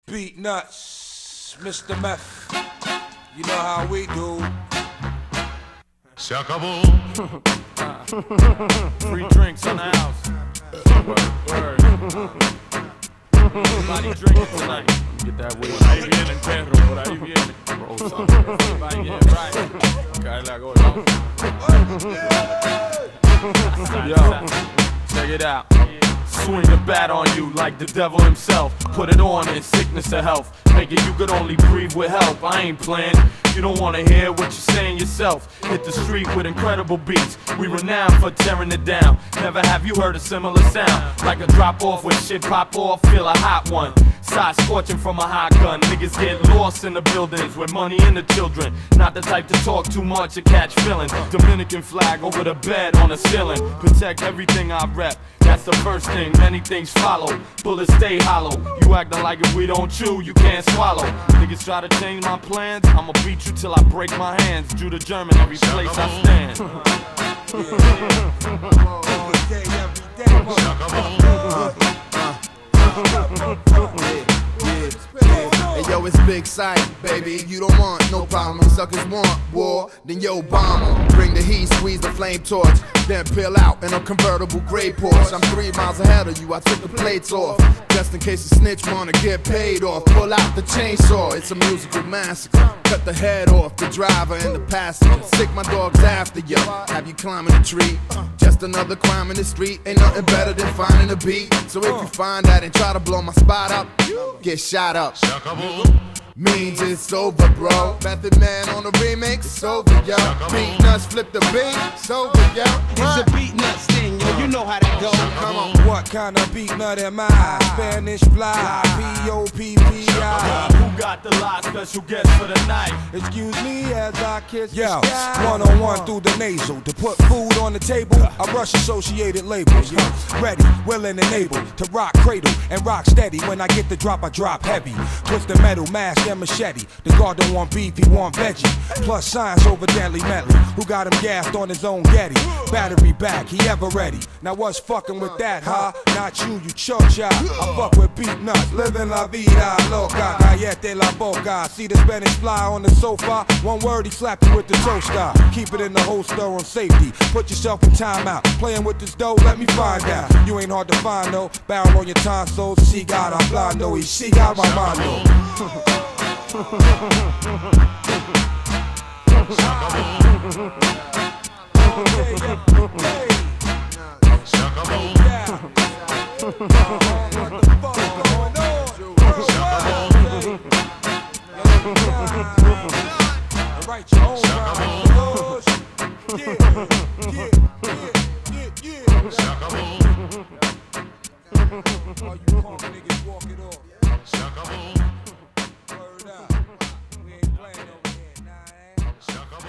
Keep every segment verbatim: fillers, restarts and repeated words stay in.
Beat nuts, Mister Meth. You know how we do. Se acabó. Free drinks in the house. Word, word. Everybody drinking tonight. Get that way. Por ahí vienen, perro. Por ahí vienen. Roll some. Everybody get right. Caerle gordo. Yo, check it out. Swing the bat on you like the devil himself. Put it on in sickness or health. Make it you could only breathe with help. I ain't playing. You don't wanna hear what you're saying yourself. Hit the street with incredible beats. We renowned for tearing it down. Never have you heard a similar sound. Like a drop off when shit pop off. Feel a hot one. Side scorching from a hot gun. Niggas get lost in the buildings with money and the children. Not the type to talk too much or catch feelings. Dominican flag over the bed on the ceiling. Protect everything I rep. That's the first thing, many things follow. Bullets stay hollow. You acting like if we don't chew, you can't swallow. Niggas try to change my plans, I'ma beat you till I break my hands. Judah German, every place I stand. Hey yo, it's Big Sight, baby. You don't want no problem. When suckers want war, then yo bomber. Bring the heat, squeeze the flame torch, then peel out in a convertible gray Porsche. I'm three miles ahead of you. I took the plates off, just in case a snitch wanna get paid off. Pull out the chainsaw. It's a musical massacre. Cut the head off the driver and the passenger. Sick my dogs after you. Have you climbing a tree? Just another crime in the street. Ain't nothing better than finding a beat. So if you find that and try to blow my spot up, get shot up. Se acabó. Means it's over, bro. Method Man on the remix, it's over, yo. Beat nuts, flip the beat, it's over, yo. It's a beat nuts thing, yo. You know how that go. Come on. What kind of beat nut am I? Spanish fly, P O P P I. Who got the lot? Special guest for the night. Excuse me as I kiss Yo, the sky. One on one through the nasal. To put food on the table, I rush associated labels. Yo, ready, willing and able to rock cradle and rock steady. When I get the drop, I drop heavy. Twist the metal, mash and machete. The guard don't want beef, he want veggie. Plus science over deadly medley. Who got him gassed on his own Getty? Battery back, he ever ready. Now what's fucking with that, huh? Not you, you chocha. I fuck with beat nuts, living la vida loca. Callete la boca. See the Spanish fly on the sofa. One word, he slapped you with the toaster. Keep it in the holster on safety. Put yourself in timeout. Playing with this dough, let me find out. You ain't hard to find though. Barrel on your tonsils. She got a blando, he she got my mano. Se acabó. Write your own rhymes. Yeah, yeah, yeah, yeah. Se acabó. All you punk niggas walk it off. Se acabó. Word up. We ain't playing over here, nah, eh? Se acabó.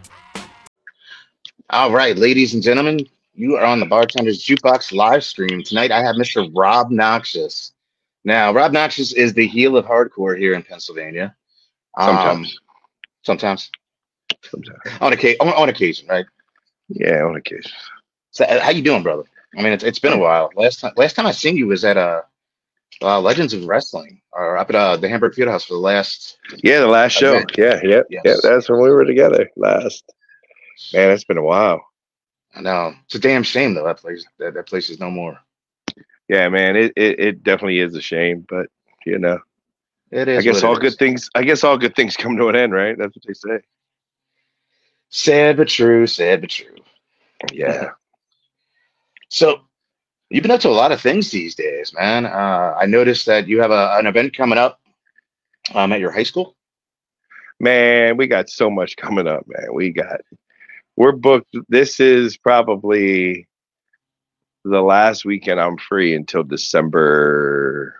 All right, ladies and gentlemen, you are on the Bartender's Jukebox live stream. Tonight I have Mister Rob Noxious. Now, Rob Noxious is the heel of hardcore here in Pennsylvania. Um, Sometimes. sometimes. Sometimes. On occasion, on, on occasion, right? Yeah, on occasion. So, uh, how you doing, brother? I mean, it's, it's been a while. Last time, last time I seen you was at uh, uh Legends of Wrestling, or up at uh, the Hamburg Field House for the last. Yeah, the last show. event. Yeah, yeah, Yes. yeah. That's when we were together last. Man, it's been a while. I know. It's a damn shame though. That place, that, that place is no more. Yeah, man, it, it it definitely is a shame, but you know, It is. I guess what it all is. good things. I guess all good things come to an end, right? That's what they say. Sad but true. Sad but true. Yeah. So you've been up to a lot of things these days, man. Uh, I noticed that you have a, an event coming up um, at your high school. Man, we got so much coming up, man. We got, we're booked. This is probably the last weekend I'm free until December,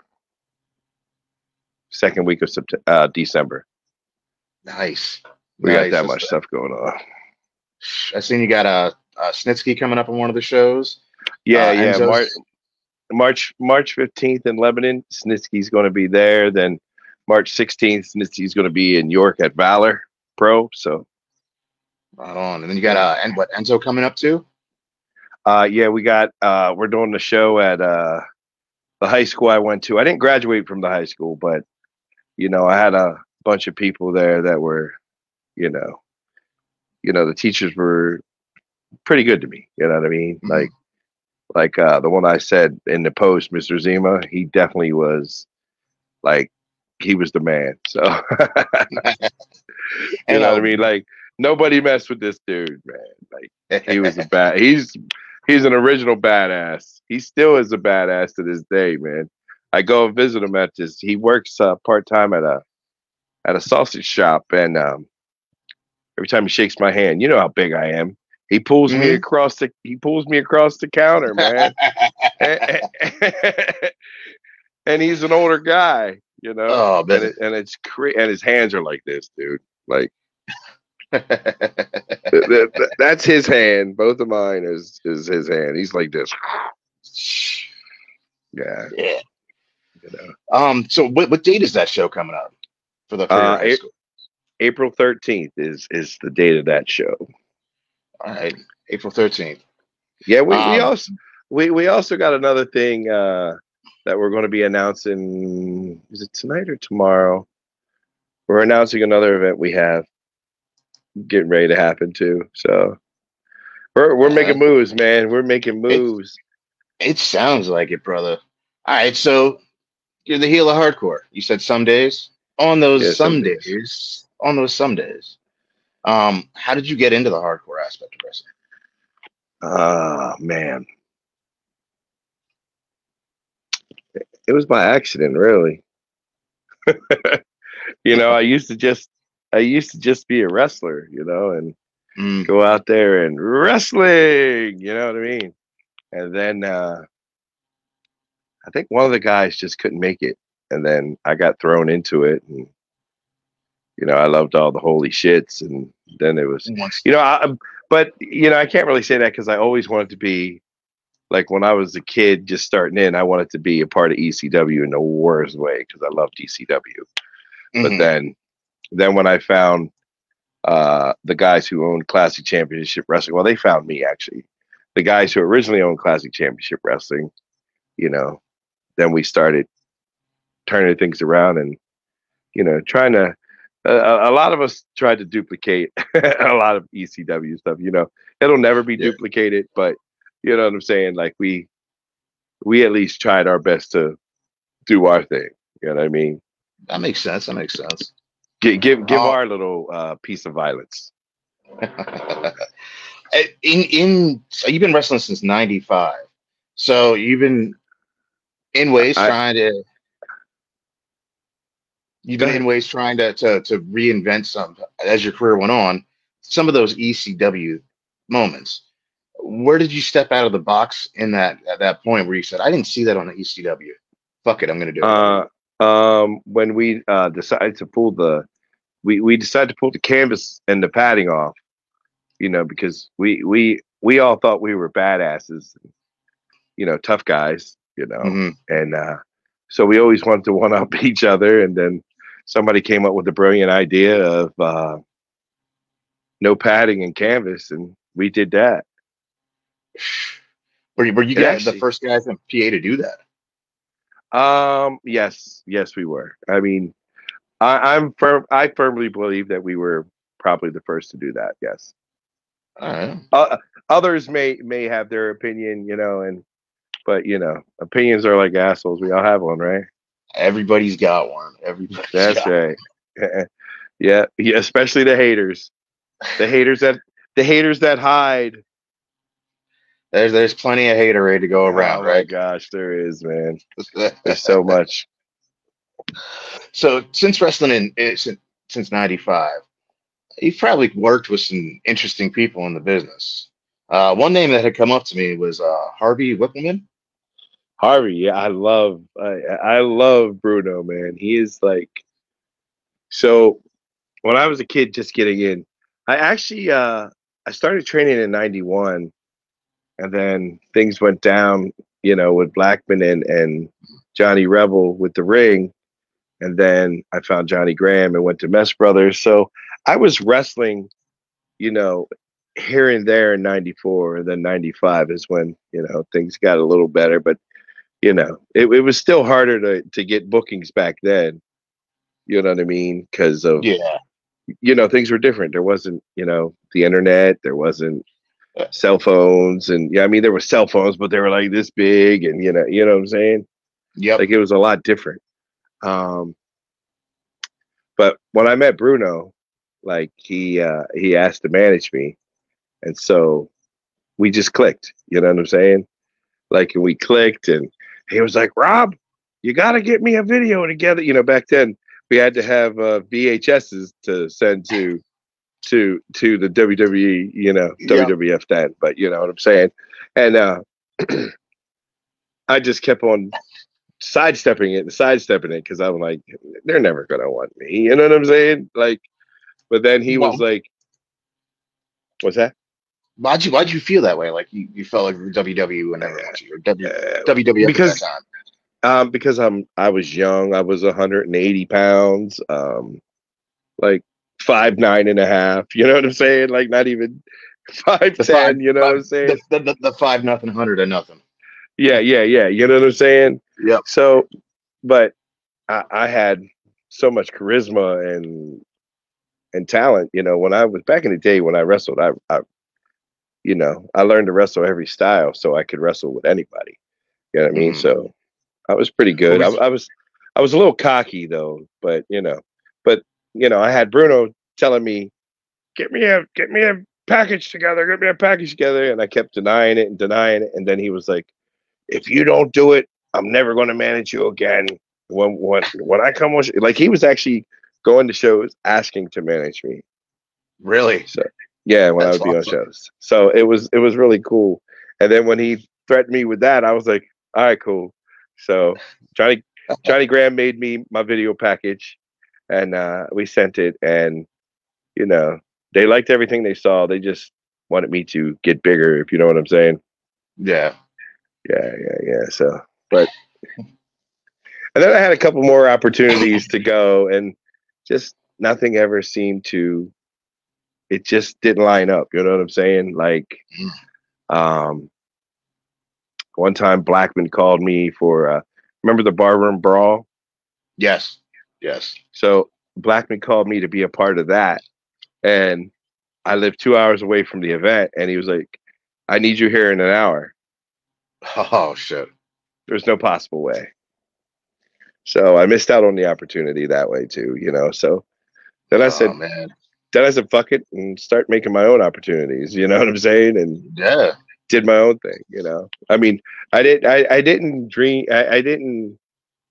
second week of September, uh, December. Nice. We Nice. got that much stuff going on. I seen you got a, a Snitsky coming up on one of the shows. Yeah, Uh, yeah. Enzo's- March, March, March fifteenth in Lebanon. Snitsky's going to be there. Then March sixteenth, Snitsky's going to be in York at Valor Pro. So, Right on. And then you got uh, and what Enzo coming up too? uh, yeah, we got. Uh, we're doing the show at uh, the high school I went to. I didn't graduate from the high school, but you know, I had a bunch of people there that were, you know, you know, the teachers were pretty good to me. You know what I mean? Mhm. Like, like uh, the one I said in the post, Mister Zima, he definitely was like, he was the man. So, you And know what I um, mean? Like, nobody messed with this dude, man. Like, he was a bad, he's, he's an original badass. He still is a badass to this day, man. I go and visit him at this, he works uh, part-time at a, at a sausage shop. And um, every time he shakes my hand, you know how big I am. He pulls me Mhm. across the, he pulls me across the counter, man. and, and he's an older guy, you know. Oh, man. and it, and it's cra- and his hands are like this, dude. Like th- th- th- that's his hand. Both of mine is is his hand. He's like this. Yeah, Yeah. you know. Um. So, what, what date is that show coming up for the for your Uh, high it- school? April thirteenth is is the date of that show. All right, April thirteenth. Yeah, we, we Um, also we, we also got another thing uh, that we're going to be announcing. Is it tonight or tomorrow? We're announcing another event we have getting ready to happen too. So we're we're Uh, making moves, man. We're making moves. It sounds like it, brother. All right, so you're the heel of hardcore. You said some days. On those Yeah, some some days. days, on those some days. Um, how did you get into the hardcore aspect of wrestling? Ah, man. It was by accident, really. You know, I used to just I used to just be a wrestler, you know, and Mm, go out there and wrestling, you know what I mean? And then uh I think one of the guys just couldn't make it. And then I got thrown into it, and you know, I loved all the holy shits, and then it was once, you know, I, but you know, I can't really say that because I always wanted to be like when I was a kid just starting in, I wanted to be a part of E C W in the worst way because I loved E C W. But Mhm. then, then when I found uh, the guys who owned Classic Championship Wrestling, well, they found me actually. The guys who originally owned Classic Championship Wrestling, you know, then we started turning things around and, you know, trying to. Uh, a lot of us tried to duplicate a lot of E C W stuff. You know, it'll never be Yeah. duplicated, but you know what I'm saying. Like we, we at least tried our best to do our thing. You know what I mean? that makes sense. That makes sense. Give give give Oh. our little uh, piece of violence. in in so you've been wrestling since ninety-five. So you've been in ways I- trying to you've Go been in ahead. ways trying to, to to reinvent some as your career went on, some of those E C W moments. Where did you step out of the box in that at that point where you said, I didn't see that on the E C W. Fuck it, I'm gonna do it. Uh, um, when we uh, decided to pull the, we, we decided to pull the canvas and the padding off, you know, because we we we all thought we were badasses, you know, tough guys, you know, Mhm. and uh, so we always wanted to one up each other, and then somebody came up with the brilliant idea of uh, no padding and canvas, and we did that. Were you, were you It guys the actually- first guys in P A to do that? Um, yes, yes, we were. I mean, I, I'm firm. I firmly believe that we were probably the first to do that. Yes. All right. Uh, others may may have their opinion, you know, and but you know, opinions are like assholes. We all have one, right? Everybody's got one. Everybody's That's got right. yeah, yeah, especially the haters, the haters that the haters that hide. There's there's plenty of haterade to go around, Oh my right? gosh, there is, man. There's so much. So since wrestling in eh, since since ninety-five, you've probably worked with some interesting people in the business. Uh, one name that had come up to me was uh, Harvey Whippleman. Harvey, yeah, I love, I, I love Bruno, man. He is like, so when I was a kid just getting in, I actually, uh, I started training in ninety-one, and then things went down, you know, with Blackman and, and Johnny Rebel with the ring. And then I found Johnny Graham and went to Mess Brothers. So I was wrestling, you know, here and there in ninety-four, and then ninety-five is when, you know, things got a little better, but you know, it, it was still harder to, to get bookings back then, You know what I mean? Because of Yeah. you know things were different. There wasn't you know the internet. There wasn't cell phones, and yeah, I mean there were cell phones, but they were like this big, and you know, you know what I'm saying? Yep. Like it was a lot different. Um, but when I met Bruno, like he uh, he asked to manage me, and so we just clicked. You know what I'm saying? Like we clicked, and he was like, "Rob, you got to get me a video together." You know, back then we had to have uh, V H S's to send to to to the W W E, you know, Yep. W W F then, but you know what I'm saying. And uh, I just kept on sidestepping it and sidestepping it because I'm like, they're never gonna want me. You know what I'm saying? Like, but then he Well, was like, "What's that?" why'd you why'd you feel that way? Like you, you felt like W W would never want you, or W Uh, W W F because at that time. um because I'm I was young. I was one hundred eighty pounds. Um, like five nine and a half. You know what I'm saying? Like not even five The ten. five, You know five what I'm saying? the, the, the, the five nothing hundred or nothing. Yeah, yeah, yeah. You know what I'm saying? Yep. So, but I, I had so much charisma and and talent. You know, when I was back in the day when I wrestled, I, I, you know, I learned to wrestle every style so I could wrestle with anybody. You know what I mean? Mhm. So I was pretty good. I, Well, we- I was, I was a little cocky though, but you know, but you know, I had Bruno telling me, "Get me a, get me a package together, get me a package together," and I kept denying it and denying it, and then he was like, "If you don't do it, I'm never going to manage you again. When when when I come on, sh-" like he was actually going to shows asking to manage me. Really? So yeah, when I That's would be on awesome. shows. So it was it was really cool. And then when he threatened me with that, I was like, all right, cool. So Johnny Johnny Graham made me my video package, and uh, we sent it, and you know they liked everything they saw. They just wanted me to get bigger, if you know what I'm saying. Yeah. Yeah, yeah, yeah. So, but and then I had a couple more opportunities to go, and just nothing ever seemed to. It just didn't line up. You know what I'm saying? Like, um, one time Blackman called me for. Uh, remember the barroom brawl? Yes. Yes. So Blackman called me to be a part of that, and I live two hours away from the event, and he was like, "I need you here in an hour." Oh shit. There's no possible way. So I missed out on the opportunity that way too, you know. So then I said, Oh man. then I said, fuck it, and start making my own opportunities. You know what I'm saying? And Yeah. did my own thing. You know, I mean, I didn't, I, I didn't dream, I, I didn't,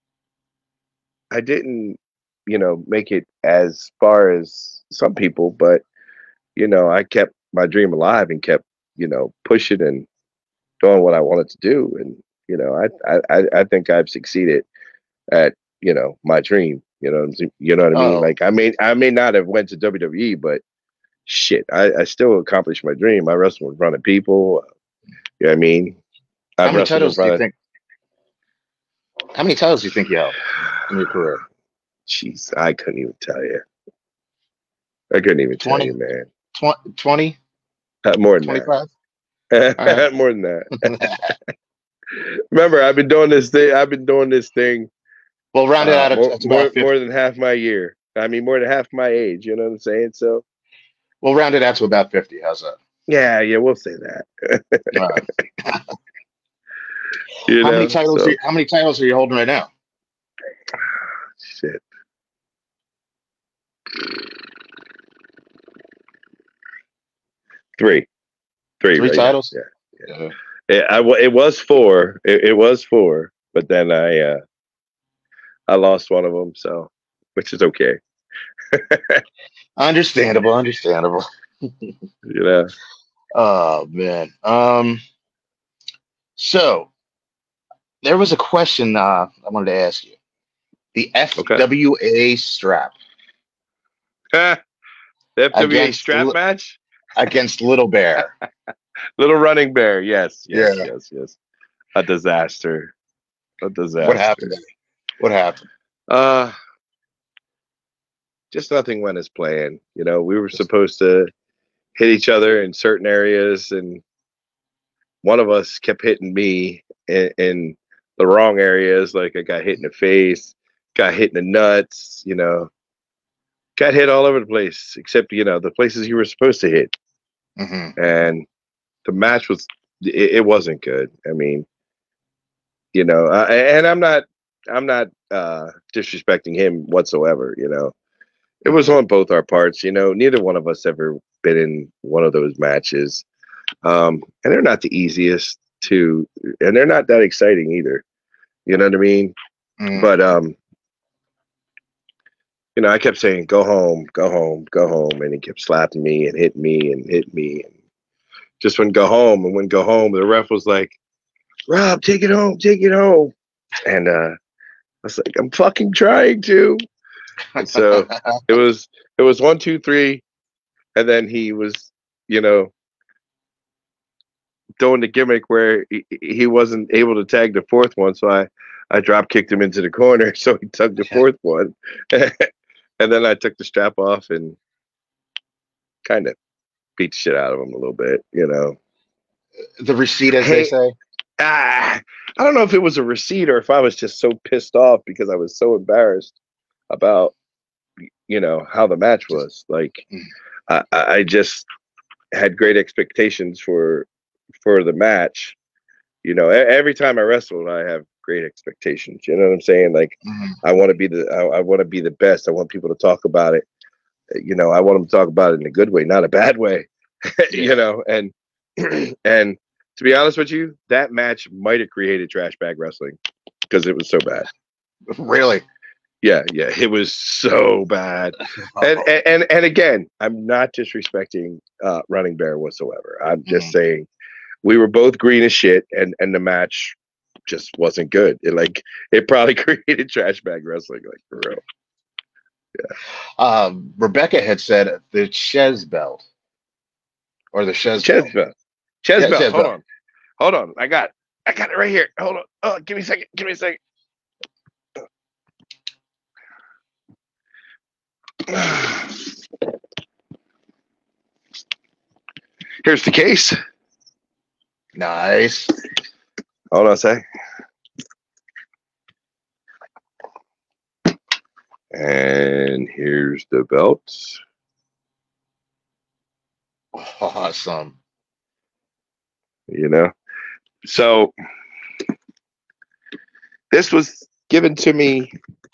I didn't, you know, make it as far as some people, but you know, I kept my dream alive and kept, you know, pushing and doing what I wanted to do. And you know, I, I, I think I've succeeded at you know my dream. You know, you know what I mean. Oh. Like I may I may not have went to W W E, but shit, I, I still accomplished my dream. I wrestled in front of people. You know what I mean? I How many wrestled in titles do front you of- think? How many titles do you think you held in your career? Jeez, I couldn't even tell you. I couldn't even twenty? tell you, man. Tw- twenty? Uh, more than twenty-five? that. All right. More than that. Remember, I've been doing this thing. I've been doing this thing Well, round it uh, out. more, It's more, about fifty. more than half my year. I mean, more than half my age. You know what I'm saying? So, We'll round it out to about fifty. How's that? yeah, yeah, we'll say that. All right. You How know? many titles? So- Are you, how many titles are you holding right now? Shit. Three. Three. Three right? titles? Yeah. Yeah. It, I, it was four. It, it was four, but then I uh, I lost one of them, so which is okay. Understandable. Understandable. You know. Oh man. Um. So there was a question uh, I wanted to ask you. The F W A strap the F W A Against strap Li- match. against Little Bear. Little Running Bear. Yes. Yes. Yeah. Yes. Yes. A disaster. A disaster. What happened? What happened? Uh, just nothing went as planned. You know, we were supposed to hit each other in certain areas, and one of us kept hitting me in, in the wrong areas. Like I got hit in the face, got hit in the nuts, you know, got hit all over the place, except, you know, the places you were supposed to hit. Mm-hmm. And the match was, it, it wasn't good. I mean, you know, uh, and I'm not, I'm not uh, disrespecting him whatsoever, you know. It was on both our parts, you know. Neither one of us ever been in one of those matches. Um, and they're not the easiest to, and they're not that exciting either. You know what I mean? Mm. But, um, you know, I kept saying, go home, go home, go home. And he kept slapping me and hitting me and hitting me. And just wouldn't go home and wouldn't go home. The ref was like, Rob, take it home, take it home. And uh, I was like, I'm fucking trying to. And so it was, it was one, two, three. And then he was, you know, doing the gimmick where he, he wasn't able to tag the fourth one. So I, I drop kicked him into the corner. So he took the fourth one. And then I took the strap off and kind of beat the shit out of him a little bit, you know. The receipt, as Hey, they say. Ah, I don't know if it was a receipt or if I was just so pissed off because I was so embarrassed about, you know, how the match was. Like, I, I just had great expectations for for the match. You know, every time I wrestled, I have great expectations. You know what I'm saying? Like, Mm-hmm. I want to be the I, I want to be the best. I want people to talk about it. You know, I want them to talk about it in a good way, not a bad way. You know, and and to be honest with you, that match might have created trash bag wrestling because it was so bad. Really? Yeah, yeah, it was so bad. And and and, and again, I'm not disrespecting uh, Running Bear whatsoever. I'm just Mhm. saying we were both green as shit, and and the match just wasn't good. It like it probably created trash bag wrestling, like for real. Um, Rebecca had said the Chez belt. Or the Chez belt. Chess belt, chess Yeah, belt. chess Hold belt. on, hold on. I got I got it right here. Hold on. Oh, give me a second. Give me a second. Here's the case. Nice. Hold on a sec. And here's the belts. Awesome. You know, so this was given to me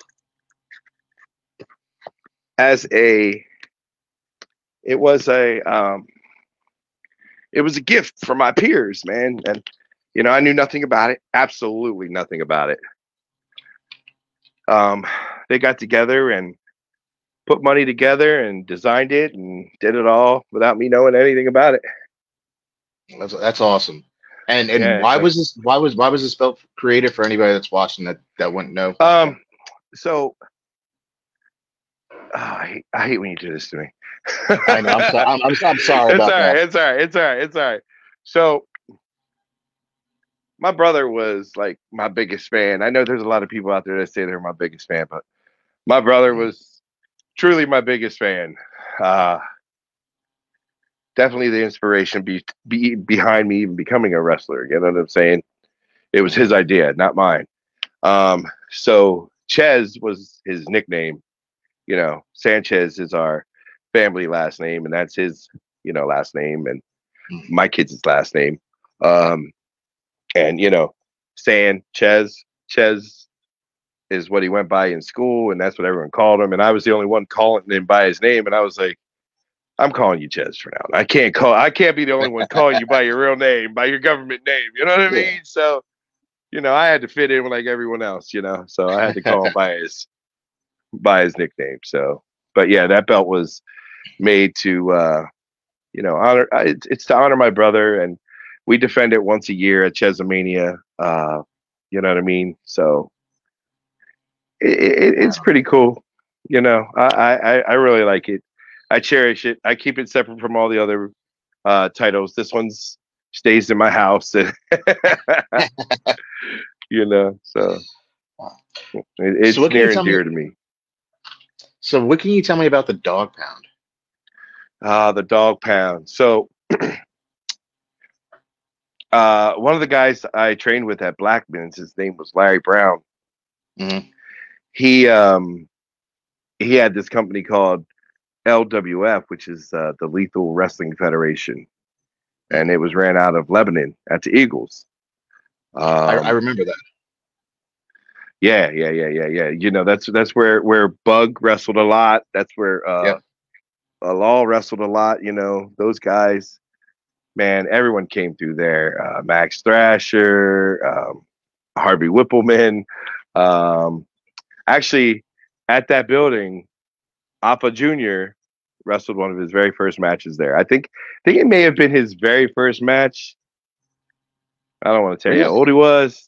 as a. It was a. Um, it was a gift from my peers, man, and you know I knew nothing about it. Absolutely nothing about it. Um, they got together and put money together and designed it and did it all without me knowing anything about it. That's that's awesome. And and Yeah, why like- was this why was why was this belt created for anybody that's watching that that wouldn't know? Um, so ah, I hate, I hate when you do this to me. I know. I'm, so, I'm, I'm, I'm sorry it's about all right, that. It's all right. It's all right. It's all right. So my brother was like my biggest fan. I know there's a lot of people out there that say they're my biggest fan, but my brother was truly my biggest fan. Uh, definitely the inspiration be, be behind me even becoming a wrestler. You know what I'm saying? It was his idea, not mine. Um, so Chez was his nickname. You know, Sanchez is our family last name, and that's his, you know, last name, and my kid's last name. Um, and you know, Sanchez, Chez is what he went by in school, and that's what everyone called him. And I was the only one calling him by his name, and I was like, I'm calling you Chez for now. I can't call. I can't be the only one calling you by your real name, by your government name. You know what I Yeah. mean? So, you know, I had to fit in like everyone else. You know, so I had to call him by his by his nickname. So, but yeah, that belt was made to, uh, you know, honor. It's, it's to honor my brother, and we defend it once a year at Chesomania. Uh, you know what I mean? So it, it, it's pretty cool. You know, I, I I really like it. I cherish it. I keep it separate from all the other uh, titles. This one's stays in my house, and you know, so it, it's So what can you near tell and me- dear to me. So what can you tell me about the dog pound? Ah, the dog pound. So, uh, one of the guys I trained with at Blackman's, his name was Larry Brown. Mhm. he um he had this company called L W F, which is uh, the Lethal Wrestling Federation, and it was ran out of Lebanon at the Eagles. Um, I, I remember that. Yeah, yeah, yeah, yeah, yeah. You know, that's that's where where Bug wrestled a lot. That's where uh, Yep. uh, Law wrestled a lot. You know, those guys, man, everyone came through there. Uh, Max Thrasher, um, Harvey Whippleman. Um, actually, at that building, Appa Junior wrestled one of his very first matches there. I think I think it may have been his very first match. I don't want to tell you how old he was.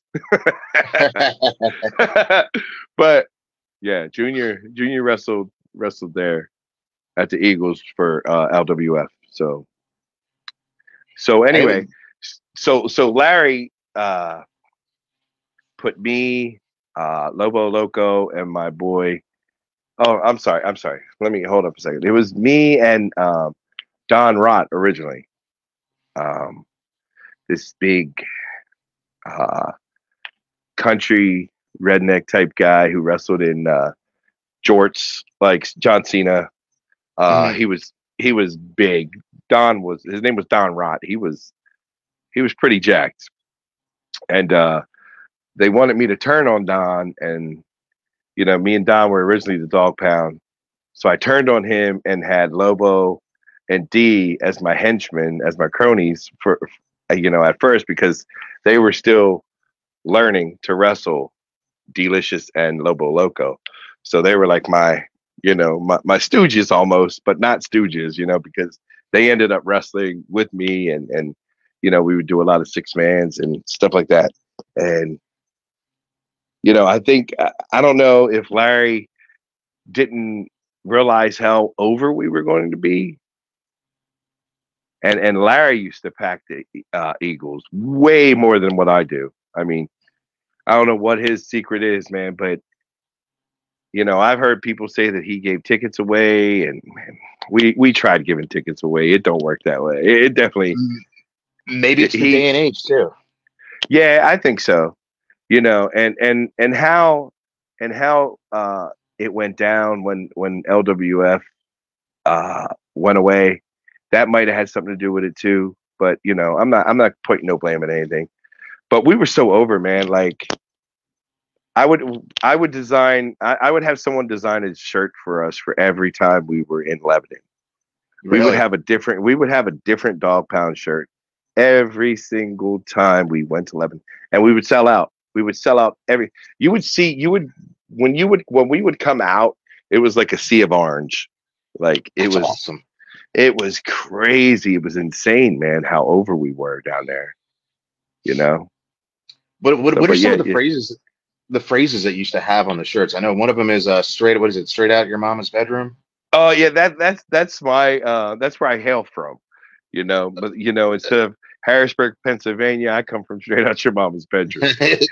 But yeah, Junior Junior wrestled wrestled there at the Eagles for uh, L W F. So so anyway, so so Larry uh, put me, uh, Lobo Loco, and my boy. Oh, I'm sorry. I'm sorry. Let me hold up a second. It was me and um, Don Rott originally. Um, this big uh, country redneck type guy who wrestled in uh, jorts like John Cena. Uh, Mhm. He was he was big. Don was his name was Don Rott. He was he was pretty jacked, and uh, they wanted me to turn on Don, and you know, me and Don were originally the Dog Pound, so I turned on him and had Lobo and D as my henchmen, as my cronies for, you know, at first because they were still learning to wrestle Delicious and Lobo Loco, so they were like my, you know, my, my stooges almost, but not stooges, you know, because they ended up wrestling with me, and and you know, we would do a lot of six mans and stuff like that, and you know, I think I, I don't know if Larry didn't realize how over we were going to be. And and Larry used to pack the uh, Eagles way more than what I do. I mean, I don't know what his secret is, man, but you know, I've heard people say that he gave tickets away, and man, we we tried giving tickets away. It don't work that way. It, it definitely. Maybe it's the he, day and age too. Yeah, I think so. You know, and and and how and how uh, it went down when when L W F uh, went away. That might have had something to do with it too. But you know, I'm not I'm not putting no blame on anything. But we were so over, man. Like I would I would design I, I would have someone design a shirt for us for every time we were in Lebanon. Really? We would have a different we would have a different Dog Pound shirt every single time we went to Lebanon, and we would sell out. We would sell out every. You would see. You would when you would when we would come out. It was like a sea of orange. Like it That's was awesome. It was crazy. It was insane, man. How over we were down there. You know. What what, So, what are but some yeah, of the yeah. phrases? The phrases that you used to have on the shirts. I know one of them is uh, straight. What is it? Straight out your mama's bedroom. Oh yeah, that that's that's my uh, that's where I hail from. You know, but you know, instead of Harrisburg, Pennsylvania, I come from straight out your mama's bedroom.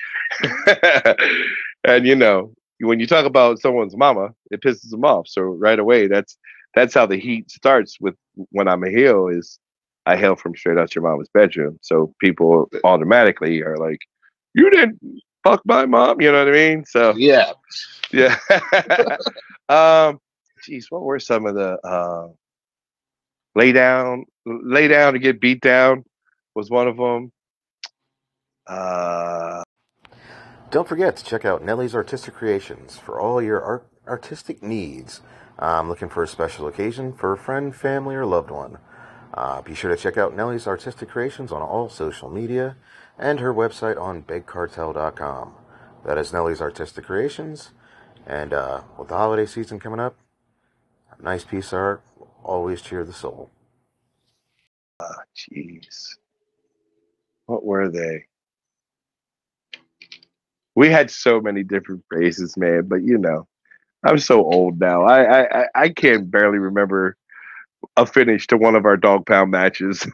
And you know, when you talk about someone's mama, it pisses them off. So right away, that's that's how the heat starts with when I'm a heel is I hail from straight out your mama's bedroom. So people automatically are like, you didn't fuck my mom, you know what I mean? So Yeah. yeah. um, geez, what were some of the uh, lay down, lay down to get beat down was one of them. Uh, Don't forget to check out Nelly's Artistic Creations for all your art- artistic needs. Um, looking for a special occasion for a friend, family, or loved one. Uh, be sure to check out Nelly's Artistic Creations on all social media and her website on beg cartel dot com. That is Nelly's Artistic Creations. And uh, with the holiday season coming up, a nice piece of art will always cheer the soul. Jeez. What were they? We had so many different phrases, man, but you know, I'm so old now. I I, I can't barely remember a finish to one of our Dog Pound matches.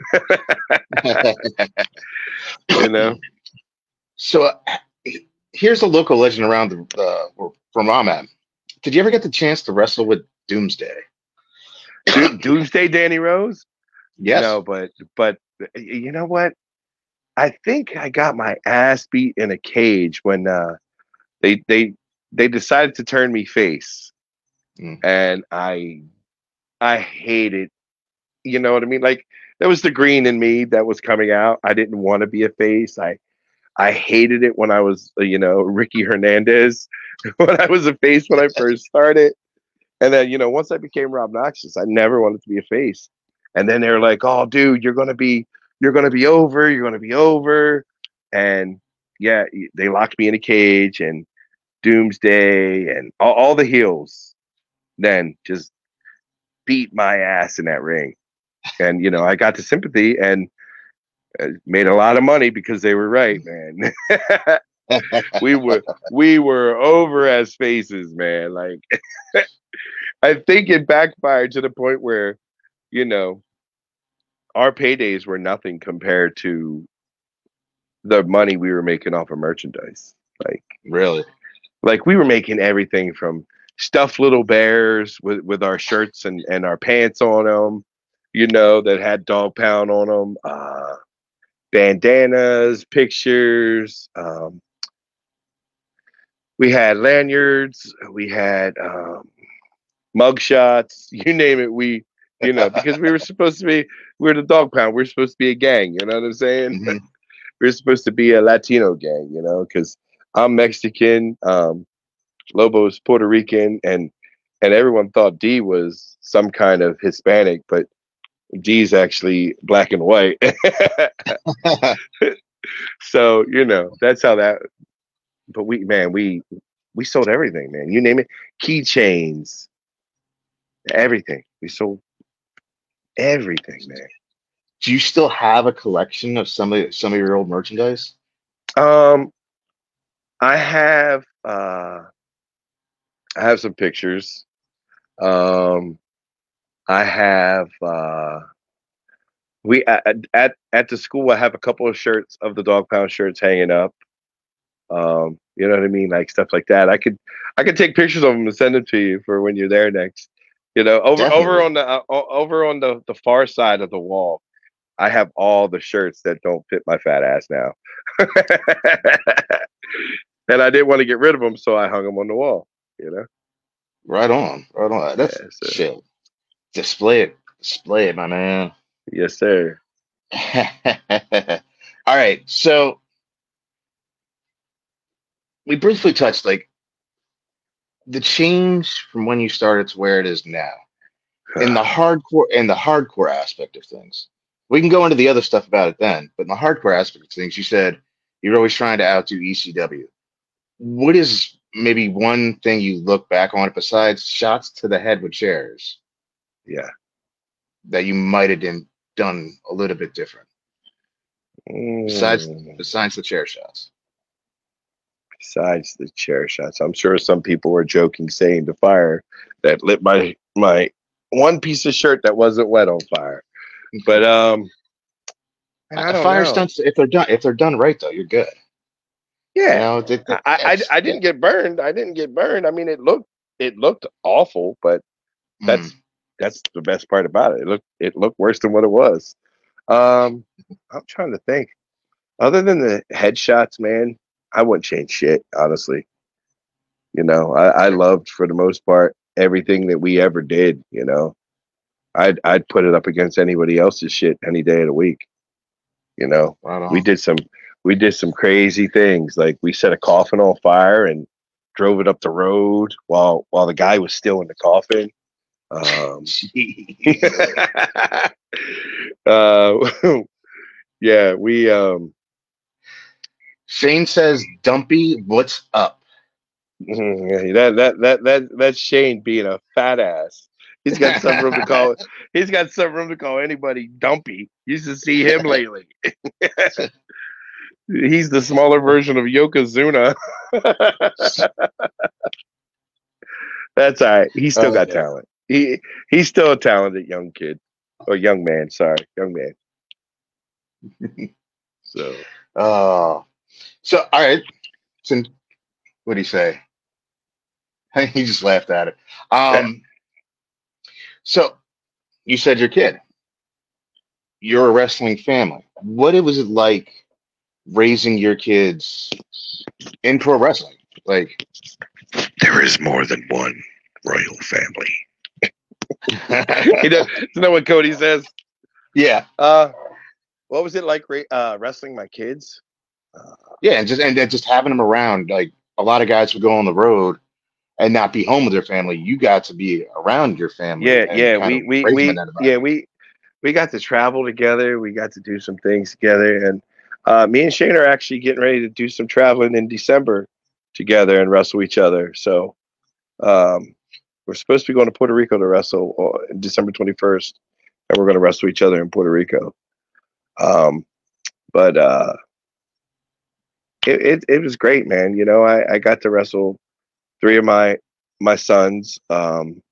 You know? So uh, here's a local legend around the uh, from where I'm at. Did you ever get the chance to wrestle with Doomsday? Do- Doomsday Danny Rose? Yes. No, but but you know what? I think I got my ass beat in a cage when uh, they they they decided to turn me face, Mm. and I I hated. You know what I mean? Like there was the green in me that was coming out. I didn't want to be a face. I I hated it when I was, uh, you know, Ricky Hernandez, when I was a face when I first started. And then, you know, once I became Rob Noxious, I never wanted to be a face. And then they were like, "Oh, dude, you're gonna be, you're gonna be over. You're gonna be over." And yeah, they locked me in a cage, and Doomsday and all, all the heels then just beat my ass in that ring. And you know, I got the sympathy and uh, made a lot of money because they were right, man. we were we were over as faces, man. Like I think it backfired to the point where, you know, our paydays were nothing compared to the money we were making off of merchandise. Like Really? like we were making everything from stuffed little bears with, with our shirts and, and our pants on them, you know, that had Dog Pound on them, uh, bandanas, pictures. Um, we had lanyards. We had um, mug shots. You name it. We, you know, because we were supposed to be, we we're the Dog Pound. We we're supposed to be a gang. You know what I'm saying? Mhm. We we're supposed to be a Latino gang, you know, because I'm Mexican. Um, Lobo's Puerto Rican, and and everyone thought D was some kind of Hispanic, but D's actually black and white. So you know that's how that. But we, man, we we sold everything, man. You name it, keychains, everything. We sold everything, man. Do you still have a collection of some of some of your old merchandise? Um, I have. Uh, I have some pictures. Um, I have uh, we at, at at the school. I have a couple of shirts of the Dog Pound shirts hanging up. Um, you know what I mean, like stuff like that. I could I could take pictures of them and send them to you for when you're there next. You know, over Definitely. over on the uh, over on the the far side of the wall, I have all the shirts that don't fit my fat ass now, and I didn't want to get rid of them, so I hung them on the wall. You know. Right on, right on. That's Yeah, so- shit. Display it, display it, my man. Yes, sir. All right, so we briefly touched like the change from when you started to where it is now in the hardcore in the hardcore aspect of things. We can go into the other stuff about it then, but in the hardcore aspect of things, you said you're always trying to outdo E C W. What is maybe one thing you look back on it besides shots to the head with chairs Yeah. that you might have been done a little bit different besides Mm. besides the chair shots? Besides the chair shots, I'm sure some people were joking, saying the fire that lit my my one piece of shirt that wasn't wet on fire. But um, I Uh, don't fire know. stunts, if they're done if they're done right though, you're good. Yeah, You know, th- th- I, I that's- I didn't get burned. I didn't get burned. I mean, it looked it looked awful, but that's Mm. that's the best part about it. It looked it looked worse than what it was. Um, I'm trying to think. Other than the headshots, man, I wouldn't change shit, honestly. You know, I, I loved for the most part everything that we ever did. You know, I'd I'd put it up against anybody else's shit any day of the week. You know, Right on. we did some we did some crazy things. Like we set a coffin on fire and drove it up the road while while the guy was still in the coffin. Um, uh, yeah, we um, Shane says, "Dumpy, what's up?" that that that that that's Shane being a fat ass. He's got some room to call. He's got some room to call anybody dumpy. Used to see him lately. He's the smaller version of Yokozuna. That's all right. He's still Oh, got yeah. talent. He he's still a talented young kid or young man. Sorry, young man. So Oh, so all right. So, what do you say? He just laughed at it. Um, so you said your kid. You're a wrestling family. What it was it like raising your kids in pro wrestling? Like, there is more than one royal family. you know, you know what Cody says? Yeah. Uh, what was it like uh, wrestling my kids? Uh, yeah, and just and then just having them around. Like a lot of guys would go on the road and not be home with their family. You got to be around your family. Yeah, and yeah. kind We of we raise them we in that environment. yeah we we got to travel together. We got to do some things together, and uh, me and Shane are actually getting ready to do some traveling in December together and wrestle each other. So um, we're supposed to be going to Puerto Rico to wrestle on December twenty-first, and we're going to wrestle each other in Puerto Rico. Um, but uh, it, it it was great, man. You know, I, I got to wrestle three of my my sons. Um,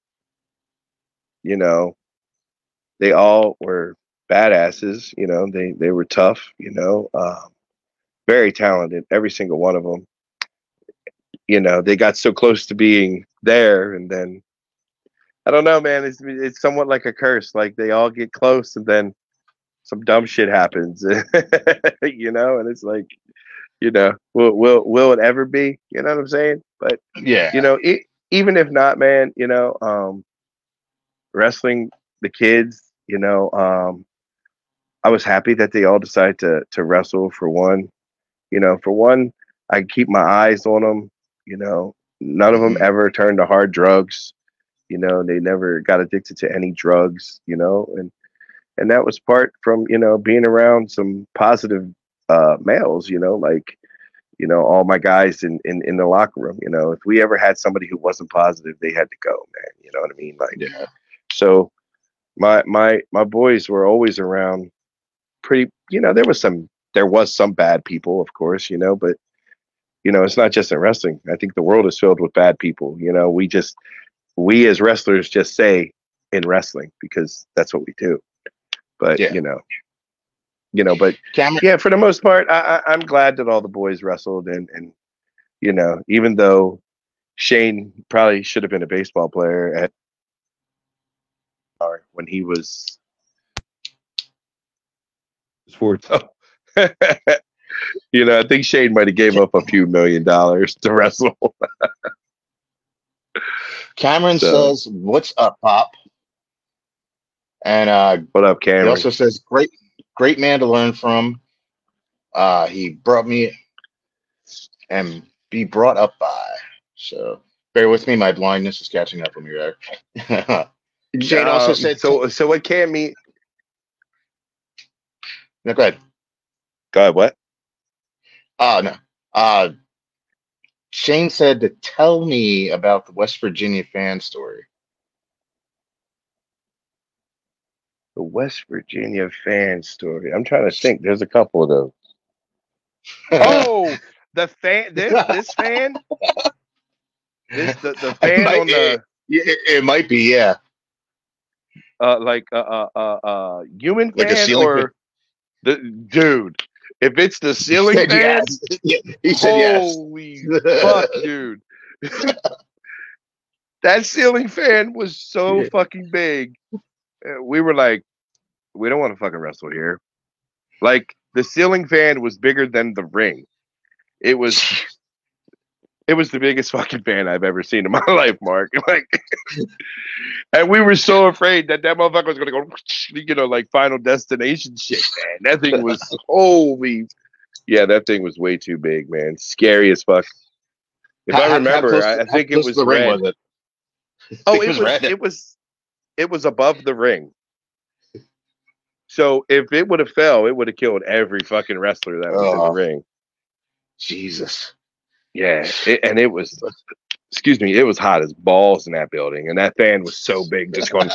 you know, they all were badasses. You know, they they were tough. You know, um, very talented, every single one of them. You know, they got so close to being there, and then I don't know, man. It's it's somewhat like a curse. Like they all get close, and then some dumb shit happens. You know, and it's like, you know, will will will it ever be? You know what I'm saying? But yeah, you know, it, even if not, man, you know, um, wrestling the kids, you know, um, I was happy that they all decided to to wrestle. For one, you know, for one, I keep my eyes on them. You know, none of them Mhm. ever turned to hard drugs. You know, they never got addicted to any drugs. You know, and and that was part from, you know, being around some positive uh, males. You know, like, you know, all my guys in, in in the locker room. You know, if we ever had somebody who wasn't positive, they had to go, man. You know what I mean? Like, yeah, so my my my boys were always around. Pretty, you know, there was some there was some bad people, of course, you know, but you know, it's not just in wrestling. I think the world is filled with bad people. You know, we just we as wrestlers just say in wrestling because that's what we do. But yeah. you know, you know, but Cameron, yeah, for the most part, I, I, I'm glad that all the boys wrestled, and and you know, even though Shane probably should have been a baseball player at or when he was sports. You know, I think Shane might have gave up a few million dollars to wrestle. Cameron So- says, "What's up, Pop?" And uh, What up, he Cameron? also says, "Great, great man to learn from. Uh, he brought me and be brought up by." So bear with me, my blindness is catching up with me there. Shane also Um, said, so. So what Cam mean? "No, go ahead." God, what? Oh no. Uh, Shane said to tell me about the West Virginia fan story. The West Virginia fan story. I'm trying to think. There's a couple of those. Oh, the fan. This this fan. This the, the It fan might- on the Yeah, it, it might be, yeah. uh like uh uh uh, uh human Like a fan ceiling or the dude. If it's the He ceiling said fan, yes. Yeah, he said yes. holy fuck, dude. That ceiling fan was so Yeah. fucking big. Uh, We were like, we don't want to fucking wrestle here. Like the ceiling fan was bigger than the ring. It was it was the biggest fucking fan I've ever seen in my life, Mark. Like, and we were so afraid that that motherfucker was gonna go, you know, like Final Destination shit, man. That thing was holy. Yeah, that thing was way too big, man. Scary as fuck. If How- I how- how remember, close- I, I how think it close to was the ring red. was it? Oh, think it it was was red. it was it was above the ring. So if it would have fell, it would have killed every fucking wrestler that was in the Oh. ring. Jesus. Yeah, it, and it was. Excuse me, it was hot as balls in that building, and that fan was so big, just going.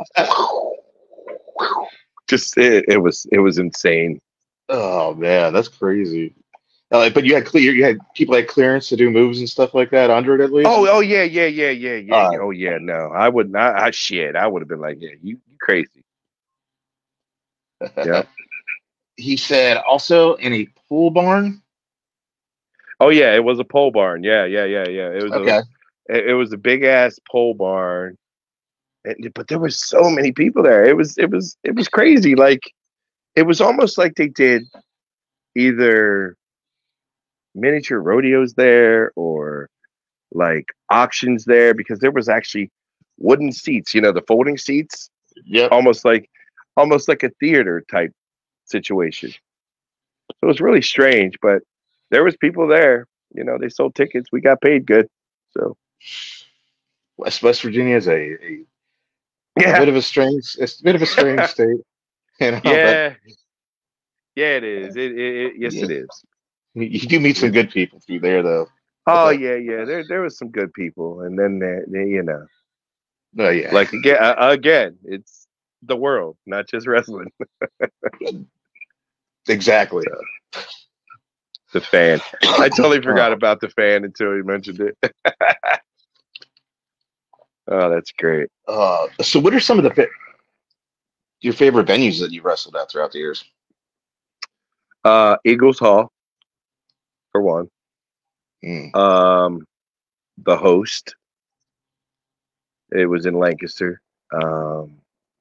Just it, it was it was insane. Oh man, that's crazy. Uh, but you had clear, you had people had clearance to do moves and stuff like that under it at least. Oh, oh yeah, yeah, yeah, yeah, yeah. Uh, oh yeah, no, I would not. I shit, I would have been like, yeah, you, you crazy. Yeah. He said also in a pool barn. Oh yeah, it was a pole barn. Yeah, yeah, yeah, yeah. It was Okay. a it, it was a big ass pole barn, and, but there was so many people there. It was it was it was crazy. Like it was almost like they did either miniature rodeos there or like auctions there because there was actually wooden seats, you know, the folding seats, Yep. almost like almost like a theater type situation. So it was really strange, but there was people there. You know, they sold tickets. We got paid good. So West West Virginia is a, a, a yeah, bit of a strange, it's a bit of a strange state. You know, but yeah, yeah. It is. It, it, it yes, yeah, it is. you you do meet some good people through there, though. Oh But, yeah, yeah. There there was some good people, and then there, there, you know, uh, yeah, like again, uh, again, it's the world, not just wrestling. exactly. The fan. I totally forgot Oh. about the fan until you mentioned it. Oh, that's great. Uh, so, what are some of the fa- your favorite venues that you wrestled at throughout the years? Uh, Eagles Hall, for one. Mm. Um, the Host. It was in Lancaster. Um,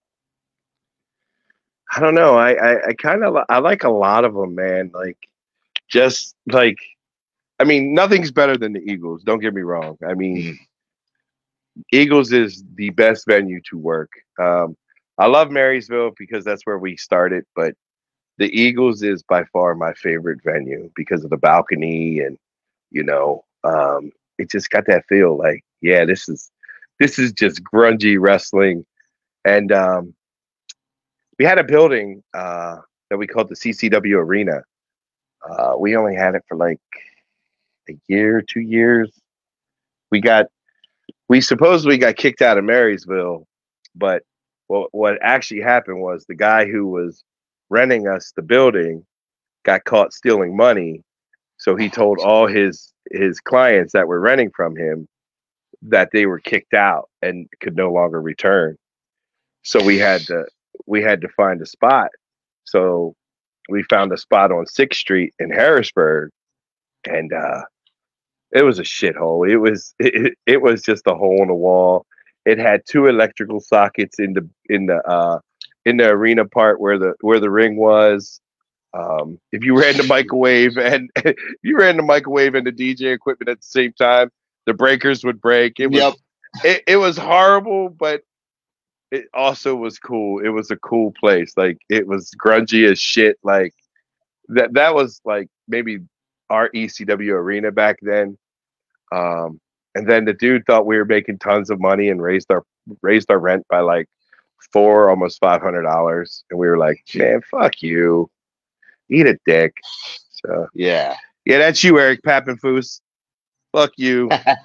I don't know. I I, I kind of I like a lot of them, man. Like just like, I mean, nothing's better than the Eagles. Don't get me wrong. I mean, Mm. Eagles is the best venue to work. Um, I love Marysville because that's where we started, but the Eagles is by far my favorite venue because of the balcony and you know, um, it just got that feel like, yeah, this is this is just grungy wrestling. And um, we had a building uh, that we called the C C W Arena. Uh, we only had it for like a year, two years. We got we supposedly got kicked out of Marysville, but what what actually happened was the guy who was renting us the building got caught stealing money. So he told all his his clients that were renting from him that they were kicked out and could no longer return. So we had to we had to find a spot. So we found a spot on sixth Street in Harrisburg, and uh, it was a shithole. It was it, it was just a hole in the wall. It had two electrical sockets in the in the uh, in the arena part where the where the ring was. Um, if you ran the microwave and if you ran the microwave and the D J equipment at the same time, the breakers would break. It was Yep. it, it was horrible, but it also was cool. It was a cool place. Like it was grungy as shit. Like that that was like maybe our E C W arena back then. Um, and then the dude thought we were making tons of money and raised our raised our rent by like four, almost five hundred dollars. And we were like, man, fuck you. Eat a dick. So Yeah. yeah, that's you, Eric Pappenfuss. Fuck you.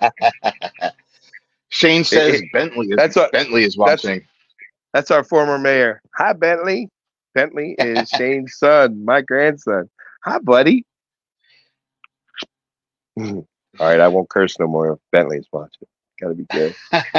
Shane says It- it- Bentley is that's what- Bentley is that's- watching. That's our former mayor. Hi, Bentley. Bentley is Shane's son, my grandson. Hi, buddy. All right, I won't curse no more if Bentley's watching. Gotta be good.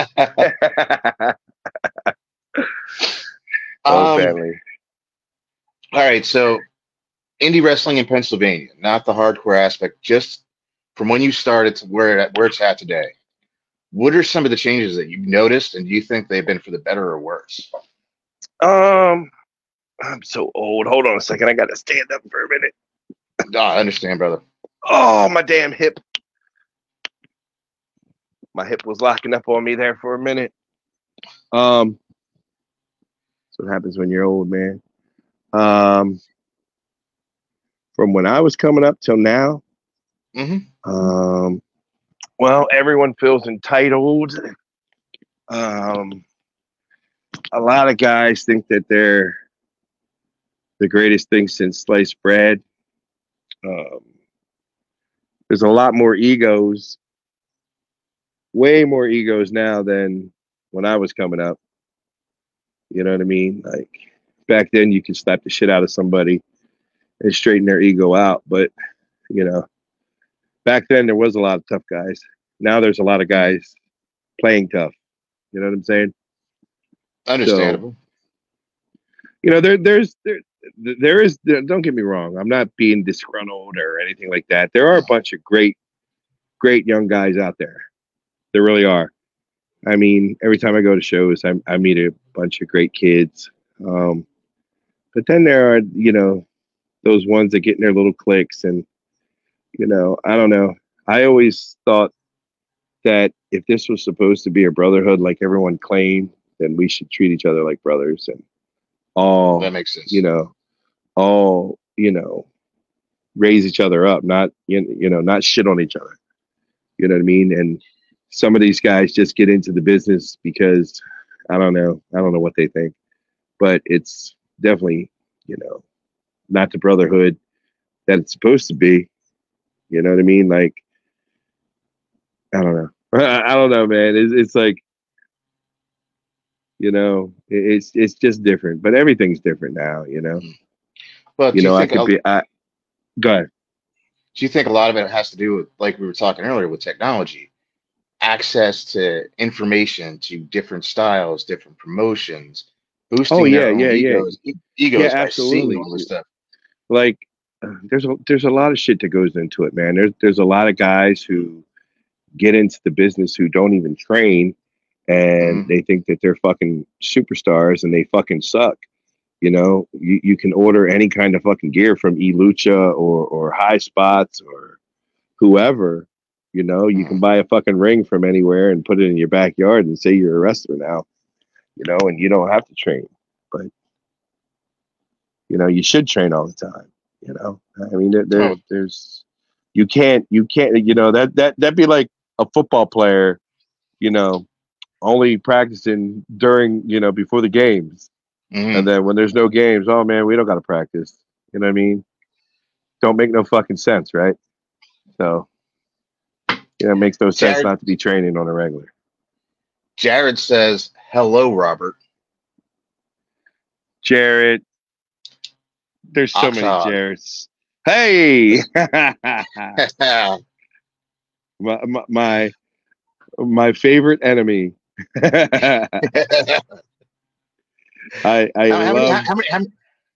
Oh, Um, Bentley. All right, so indie wrestling in Pennsylvania, not the hardcore aspect, just from when you started to where it, where it's at today. What are some of the changes that you've noticed, and do you think they've been for the better or worse? Um, I'm so old. Hold on a second. I gotta stand up for a minute. No, I understand, brother. Oh, my damn hip. My hip was locking up on me there for a minute. Um, that's what happens when you're old, man. Um, from when I was coming up till now, Mm-hmm. um, well, everyone feels entitled. Um, a lot of guys think that they're the greatest thing since sliced bread. Um, there's a lot more egos, way more egos now than when I was coming up. You know what I mean? Like back then, you could slap the shit out of somebody and straighten their ego out. But, you know, back then there was a lot of tough guys. Now there's a lot of guys playing tough. You know what I'm saying? Understandable. You know, there, there's, there, there is, don't get me wrong. I'm not being disgruntled or anything like that. There are a bunch of great, great young guys out there. There really are. I mean, every time I go to shows, I, I meet a bunch of great kids. Um, but then there are, you know, those ones that get in their little cliques and, you know, I don't know. I always thought that if this was supposed to be a brotherhood like everyone claimed, then we should treat each other like brothers and all, That makes sense. you know, all, you know, raise each other up, not, you you know, not shit on each other. You know what I mean? And some of these guys just get into the business because I don't know. I don't know what they think, but it's definitely, you know, not the brotherhood that it's supposed to be. You know what I mean? Like, I don't know. I don't know, man. It's, it's like, you know, it's it's just different, but everything's different now. You know, But you do you know, I think could a- be. I go ahead. do you think a lot of it has to do with, like we were talking earlier, with technology, access to information, to different styles, different promotions, boosting Oh yeah, their own yeah, yeah, egos, e- egos yeah. by seeing Absolutely. all this stuff? Like, uh, there's a there's a lot of shit that goes into it, man. There's there's a lot of guys who get into the business who don't even train, and Mhm. they think that they're fucking superstars, and they fucking suck. You know, you, you can order any kind of fucking gear from eLucha or or High Spots or whoever. You know, you can buy a fucking ring from anywhere and put it in your backyard and say you're a wrestler now. You know, and you don't have to train, but you know, you should train all the time. You know, I mean, there, there Oh. there's you can't you can't you know that that that'd be like a football player, you know, only practicing during, you know, before the games. Mhm. And then when there's no games, oh man, we don't got to practice. You know what I mean? Don't make no fucking sense, right? So, yeah, it makes no sense Jared- not to be training on a regular. Jared says, "Hello, Robert." Jared, there's so many Oxhog. Jareds. Hey, my, my my my favorite enemy. I I how, how many, love. how, many, how, many-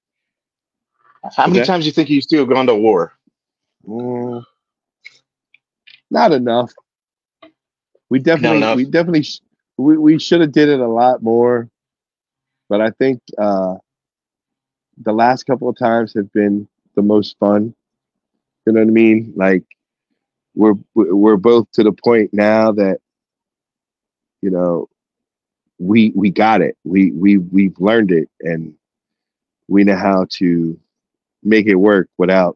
how many that? times do you think you still gone to war? Mm, not enough. We definitely, enough. we definitely, sh- we, we should have did it a lot more. But I think uh, the last couple of times have been the most fun. You know what I mean? Like we're we're both to the point now that, you know, we we got it. We we we've learned it, and we know how to make it work without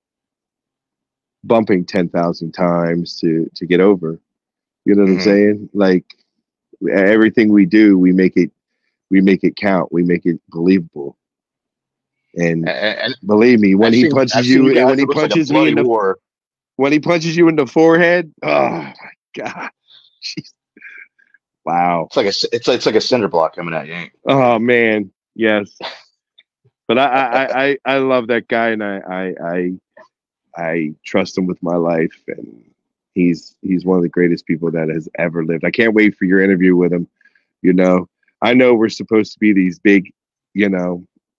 bumping ten thousand times to to get over. You know what I'm Mhm. saying? Like everything we do, we make it we make it count. We make it believable. And And, and believe me, when I've he seen- punches I've seen you, guys and when that he looks like a punches me bloody in the war. when he punches you in the forehead, oh my god, jeez. Wow. It's like a it's like, it's like a cinder block coming at you. ain't it? Oh man, yes. But I I, I, I love that guy, and I, I I I trust him with my life, and he's he's one of the greatest people that has ever lived. I can't wait for your interview with him. You know, I know we're supposed to be these big, you know,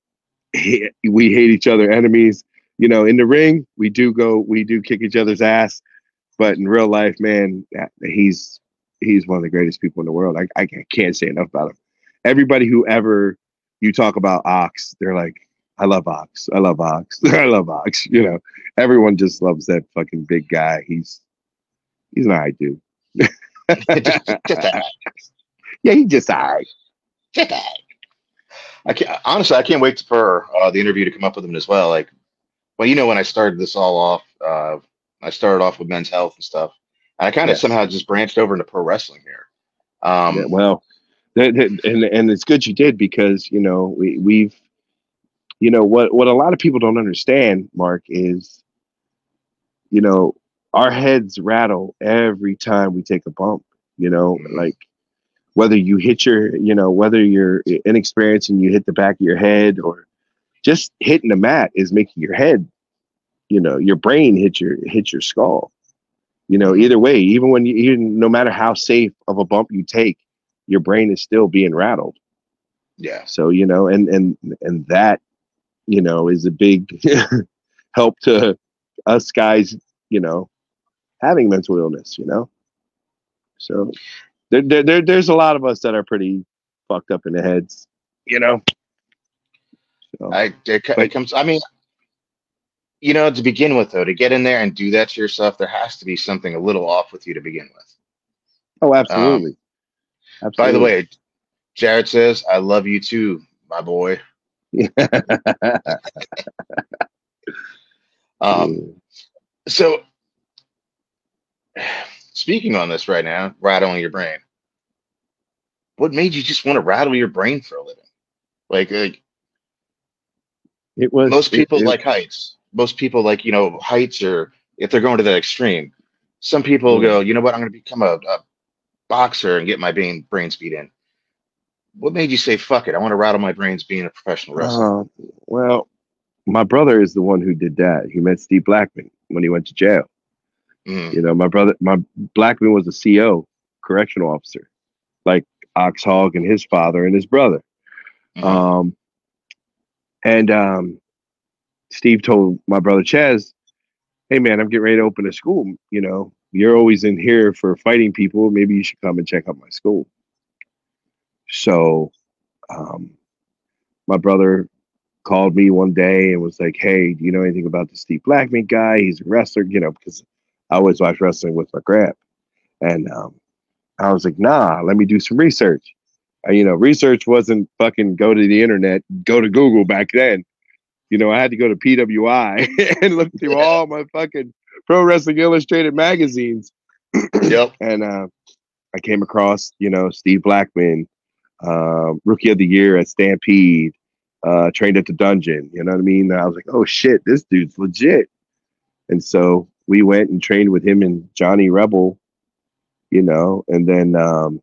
he- we hate each other enemies. You know, in the ring, we do go, we do kick each other's ass, but in real life, man, he's he's one of the greatest people in the world. I I can't say enough about him. Everybody who ever you talk about Ox, they're like, I love Ox. I love Ox. I love Ox. You know, everyone just loves that fucking big guy. He's he's an alright dude. just, just that. Yeah, he just alright. Just that. I can't, honestly, I can't wait for uh, the interview to come up with him as well. Like, well, you know, when I started this all off, uh, I started off with Men's Health and stuff, and I kind of Yes. somehow just branched over into pro wrestling here. Um, Yeah, well, th- th- and and it's good you did, because you know we we've you know what what a lot of people don't understand, Mark, is you know our heads rattle every time we take a bump. You know, Mhm. like whether you hit your you know whether you're inexperienced and you hit the back of your head, or just hitting the mat is making your head, you know, your brain hit your hit your skull. You know, either way, even when you even no matter how safe of a bump you take, your brain is still being rattled. yeah, So, you know, and and and that, you know, is a big help to us guys, you know, having mental illness, you know. So there, there, there there's a lot of us that are pretty fucked up in the heads, you know. So, I it, co- But- it comes. I mean, you know, to begin with, though, to get in there and do that to yourself, there has to be something a little off with you to begin with. Oh, absolutely. Um, absolutely. by the way, Jared says, I love you too, my boy. um, so, speaking on this right now, rattling your brain, what made you just want to rattle your brain for a living? Like, like it was most people it, it, like heights. Most people like, you know, heights, or if they're going to that extreme. Some people yeah. go, you know what, I'm going to become a, a boxer and get my brain, brains beat in. What made you say, fuck it, I want to rattle my brains being a professional wrestler? Uh, well, my brother is the one who did that. He met Steve Blackman when he went to jail. Mm. You know, my brother, my Blackman was a C O, correctional officer, like Ox Hogg and his father and his brother. Mhm. Um, and um, Steve told my brother Chaz, hey, man, I'm getting ready to open a school. You know, you're always in here for fighting people. Maybe you should come and check out my school. So um, my brother called me one day and was like, hey, do you know anything about the Steve Blackman guy? He's a wrestler, you know, because I always watch wrestling with my grab. And um, I was like, nah, let me do some research. Uh, you know, research wasn't fucking go to the internet, go to Google back then. You know, I had to go to P W I and look through all my fucking Pro Wrestling Illustrated magazines. Yep. And uh, I came across, you know, Steve Blackman, uh, Rookie of the Year at Stampede, uh, trained at the Dungeon. You know what I mean? And I was like, oh shit, this dude's legit. And so we went and trained with him and Johnny Rebel, you know, and then um,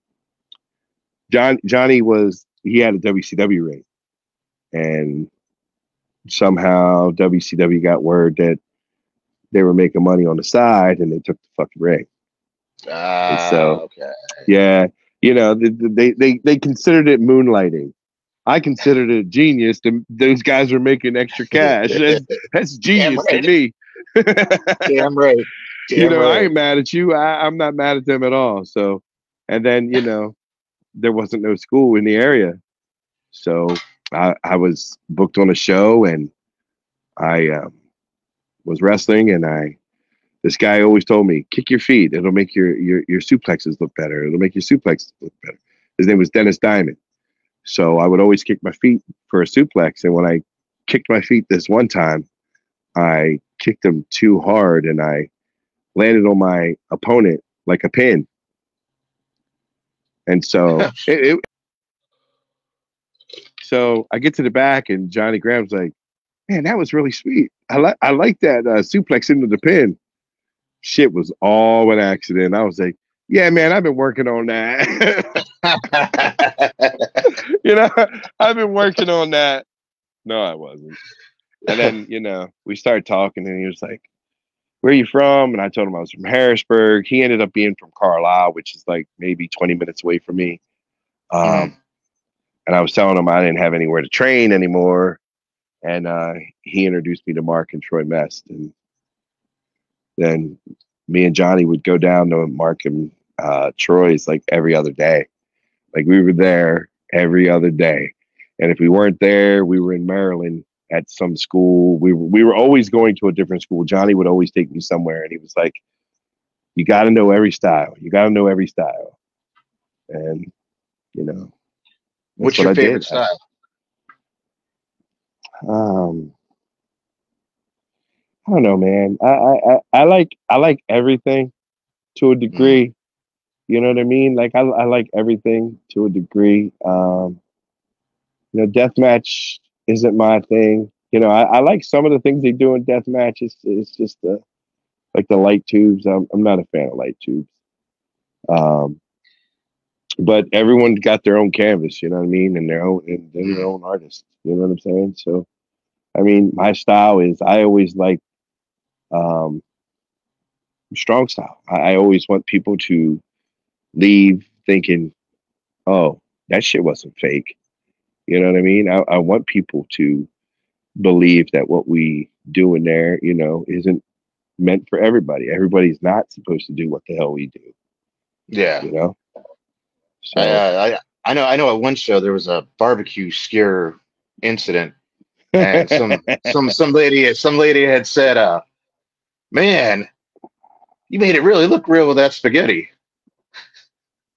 John Johnny was, he had a W C W ring. And somehow W C W got word that they were making money on the side and they took the fucking ring. Ah, And so, okay. yeah, you know, they, they, they, they considered it moonlighting. I considered it genius. To, those guys were making extra cash. That's, that's genius right. to me. Damn right. Damn you know, right. I ain't mad at you. I, I'm not mad at them at all. So, and then, you know, there wasn't no school in the area. So I, I was booked on a show and I um, was wrestling, and I, this guy always told me, kick your feet. It'll make your, your, your suplexes look better. It'll make your suplexes look better. His name was Dennis Diamond. So I would always kick my feet for a suplex. And when I kicked my feet this one time, I kicked them too hard and I landed on my opponent like a pin. And so it, it so I get to the back and Johnny Graham's like, man, that was really sweet. I like I like that uh, suplex into the pin. Shit was all an accident. I was like, yeah, man, I've been working on that. you know, I've been working on that. No, I wasn't. And then, you know, we started talking and he was like, where are you from? And I told him I was from Harrisburg. He ended up being from Carlisle, which is like maybe twenty minutes away from me. Um, Mm. And I was telling him I didn't have anywhere to train anymore. And uh, he introduced me to Mark and Troy Mest. And then me and Johnny would go down to Mark and uh, Troy's like every other day. Like we were there every other day. And if we weren't there, we were in Maryland at some school. We were, we were always going to a different school. Johnny would always take me somewhere. And he was like, you got to know every style. You got to know every style. And, you know. What's what your I favorite did. style? Um, I don't know, man. I, I, I, I like I like everything to a degree. Mm. You know what I mean? Like I, I like everything to a degree. Um, you know, deathmatch isn't my thing. You know, I, I like some of the things they do in deathmatch. It's it's just the like the light tubes. I'm I'm not a fan of light tubes. Um, but everyone got their own canvas. You know what I mean? And their own and they're their own artists. You know what I'm saying? So, I mean, my style is I always like um, strong style. I, I always want people to leave thinking, oh, that shit wasn't fake. You know what I mean? I, I want people to believe that what we do in there, you know, isn't meant for everybody. Everybody's not supposed to do what the hell we do. Yeah. You know? So, I, uh, I I know I know at one show there was a barbecue scare incident, and some some some lady some lady had said, uh, "Man, you made it really look real with that spaghetti."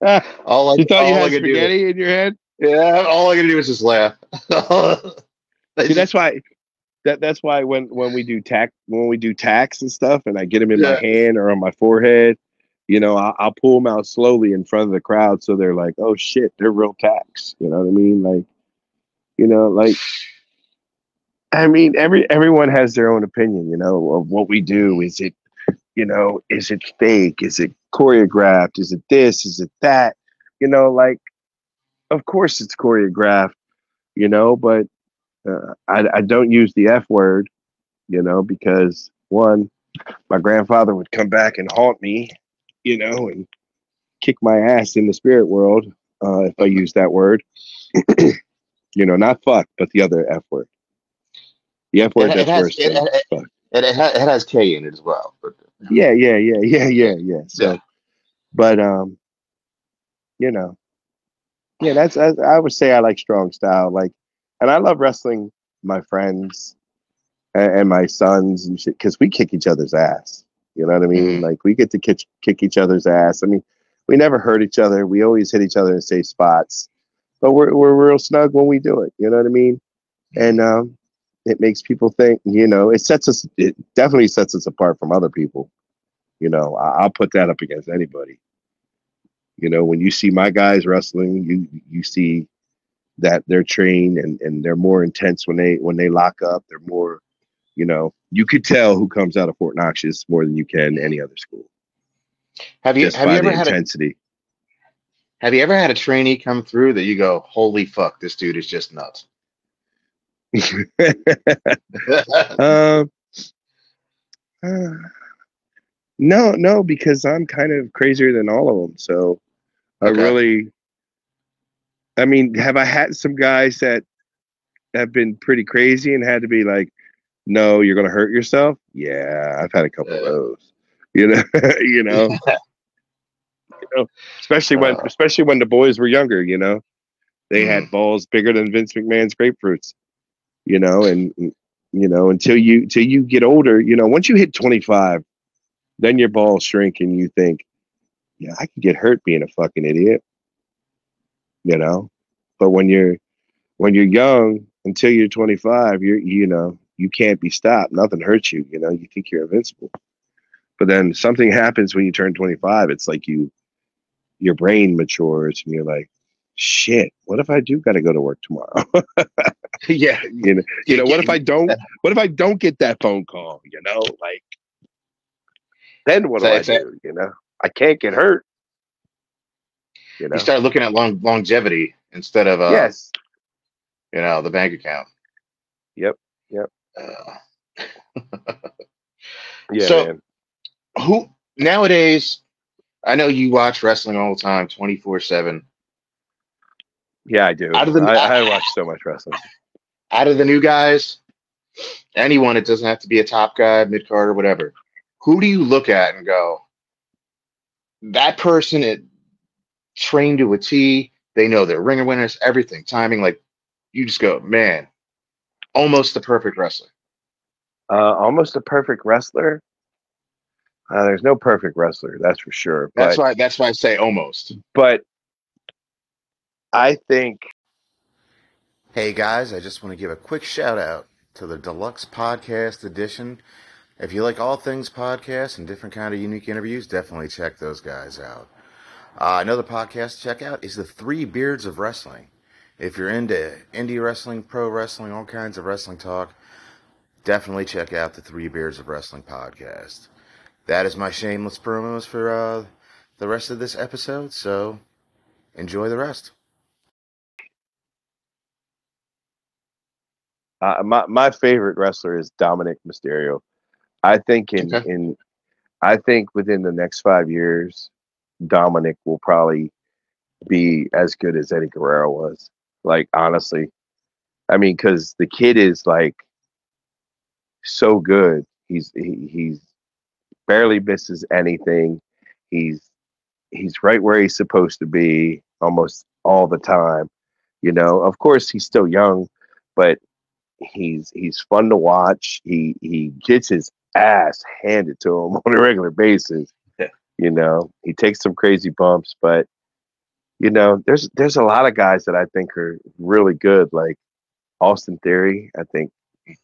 All I, You thought all you I had could do- spaghetti in your head? Yeah, all I gotta do is just laugh. See, that's why. That that's why when when we do tack when we do tacks and stuff, and I get them in my Yeah. hand or on my forehead, you know, I, I'll pull them out slowly in front of the crowd, so they're like, "Oh shit, they're real tacks." You know what I mean? Like, you know, like, I mean, every everyone has their own opinion, you know, of what we do. Is it, you know, is it fake? Is it choreographed? Is it this? Is it that? You know, like, of course it's choreographed, you know, but uh, I, I don't use the F word, you know, because one, my grandfather would come back and haunt me, you know, and kick my ass in the spirit world uh, if I use that word. You know, not fuck, but the other F word. The F word It, it that's has worse it, than it, fuck. it, it, ha- it has K in it as well. But Yeah, yeah, yeah, yeah, yeah, yeah. So, Yeah. but um, you know, yeah, that's I, I would say I like strong style, like, and I love wrestling my friends and, and my sons and shit because we kick each other's ass. You know what I mean? Mhm. Like we get to kick kick each other's ass. I mean, we never hurt each other. We always hit each other in safe spots, but we're we're real snug when we do it. You know what I mean? And um, it makes people think. You know, it sets us. It definitely sets us apart from other people. You know, I, I'll put that up against anybody. You know, when you see my guys wrestling, you you see that they're trained and, and they're more intense when they when they lock up. They're more, you know, you could tell who comes out of Fort Knox more than you can any other school. Have you Just have by you ever the had a intensity. have you ever had a trainee come through that you go, holy fuck, this dude is just nuts? um, uh, no, no, because I'm kind of crazier than all of them. So I Okay. really, I mean, have I had some guys that have been pretty crazy and had to be like, no, you're going to hurt yourself? Yeah, I've had a couple of Yeah. those. You know, you know, you know, especially when, Uh. especially when the boys were younger. You know, they Mhm. had balls bigger than Vince McMahon's grapefruits. You know, and you know, until you till you get older, you know, once you hit twenty-five, then your balls shrink and you think, yeah, I could get hurt being a fucking idiot. You know, but when you're when you're young until you're twenty-five, you're you know you can't be stopped. Nothing hurts you. You know, you think you're invincible. But then something happens when you turn twenty-five. It's like you your brain matures and you're like, shit, what if I do got to go to work tomorrow? Yeah. you know, you know, what if I don't? What if I don't get that phone call? You know, like then what do So I it's a- do? You know, I can't get hurt. You know, You start looking at long longevity instead of uh, yes, you know, the bank account. yep, yep, Uh, yeah, So- man. who nowadays? I know you watch wrestling all the time, twenty four seven. Yeah, I do. Out of the- I, I watch so much wrestling. Out of the new guys, anyone, it doesn't have to be a top guy, mid card, or whatever. Who do you look at and go, that person it trained to a T. They know their ringer winners, everything, timing. Like you just go, man, almost the perfect wrestler. Uh, almost a perfect wrestler. Uh, there's no perfect wrestler, that's for sure. That's But why. That's why I say almost. but I think Hey guys, I just want to give a quick shout out to the Deluxe Podcast Edition. If you like all things podcasts and different kind of unique interviews, definitely check those guys out. Uh, another podcast to check out is the Three Beards of Wrestling. If you're into indie wrestling, pro wrestling, all kinds of wrestling talk, definitely check out the Three Beards of Wrestling podcast. That is my shameless promos for uh, the rest of this episode, so enjoy the rest. uh, my my favorite wrestler is Dominic Mysterio. I think in Okay. in I think within the next five years, Dominic will probably be as good as Eddie Guerrero was. Like honestly, I mean, because the kid is like so good. He's he, he's barely misses anything. He's he's right where he's supposed to be almost all the time. You know, of course he's still young, but he's he's fun to watch. He he gets his ass handed to him on a regular basis. Yeah. You know, he takes some crazy bumps, but you know, there's there's a lot of guys that I think are really good, like Austin Theory. I think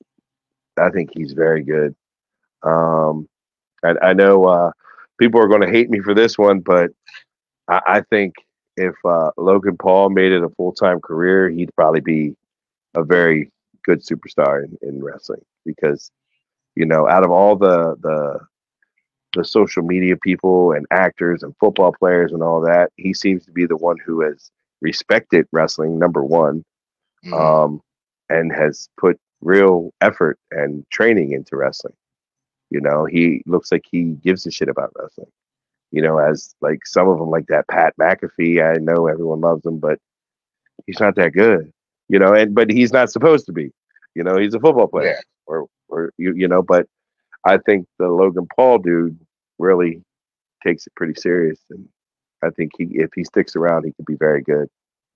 I think he's very good. Um, I, I know uh, people are going to hate me for this one, but I, I think if uh, Logan Paul made it a full time career, he'd probably be a very good superstar in, in wrestling because, you know, out of all the the the social media people and actors and football players and all that, he seems to be the one who has respected wrestling, number one, Mm. um, and has put real effort and training into wrestling. You know, he looks like he gives a shit about wrestling. You know, as like some of them, like that Pat McAfee. I know everyone loves him, but he's not that good. You know, and but he's not supposed to be. You know, he's a football player, Yeah. or or you you know. But I think the Logan Paul dude really takes it pretty serious, and I think he if he sticks around, he could be very good.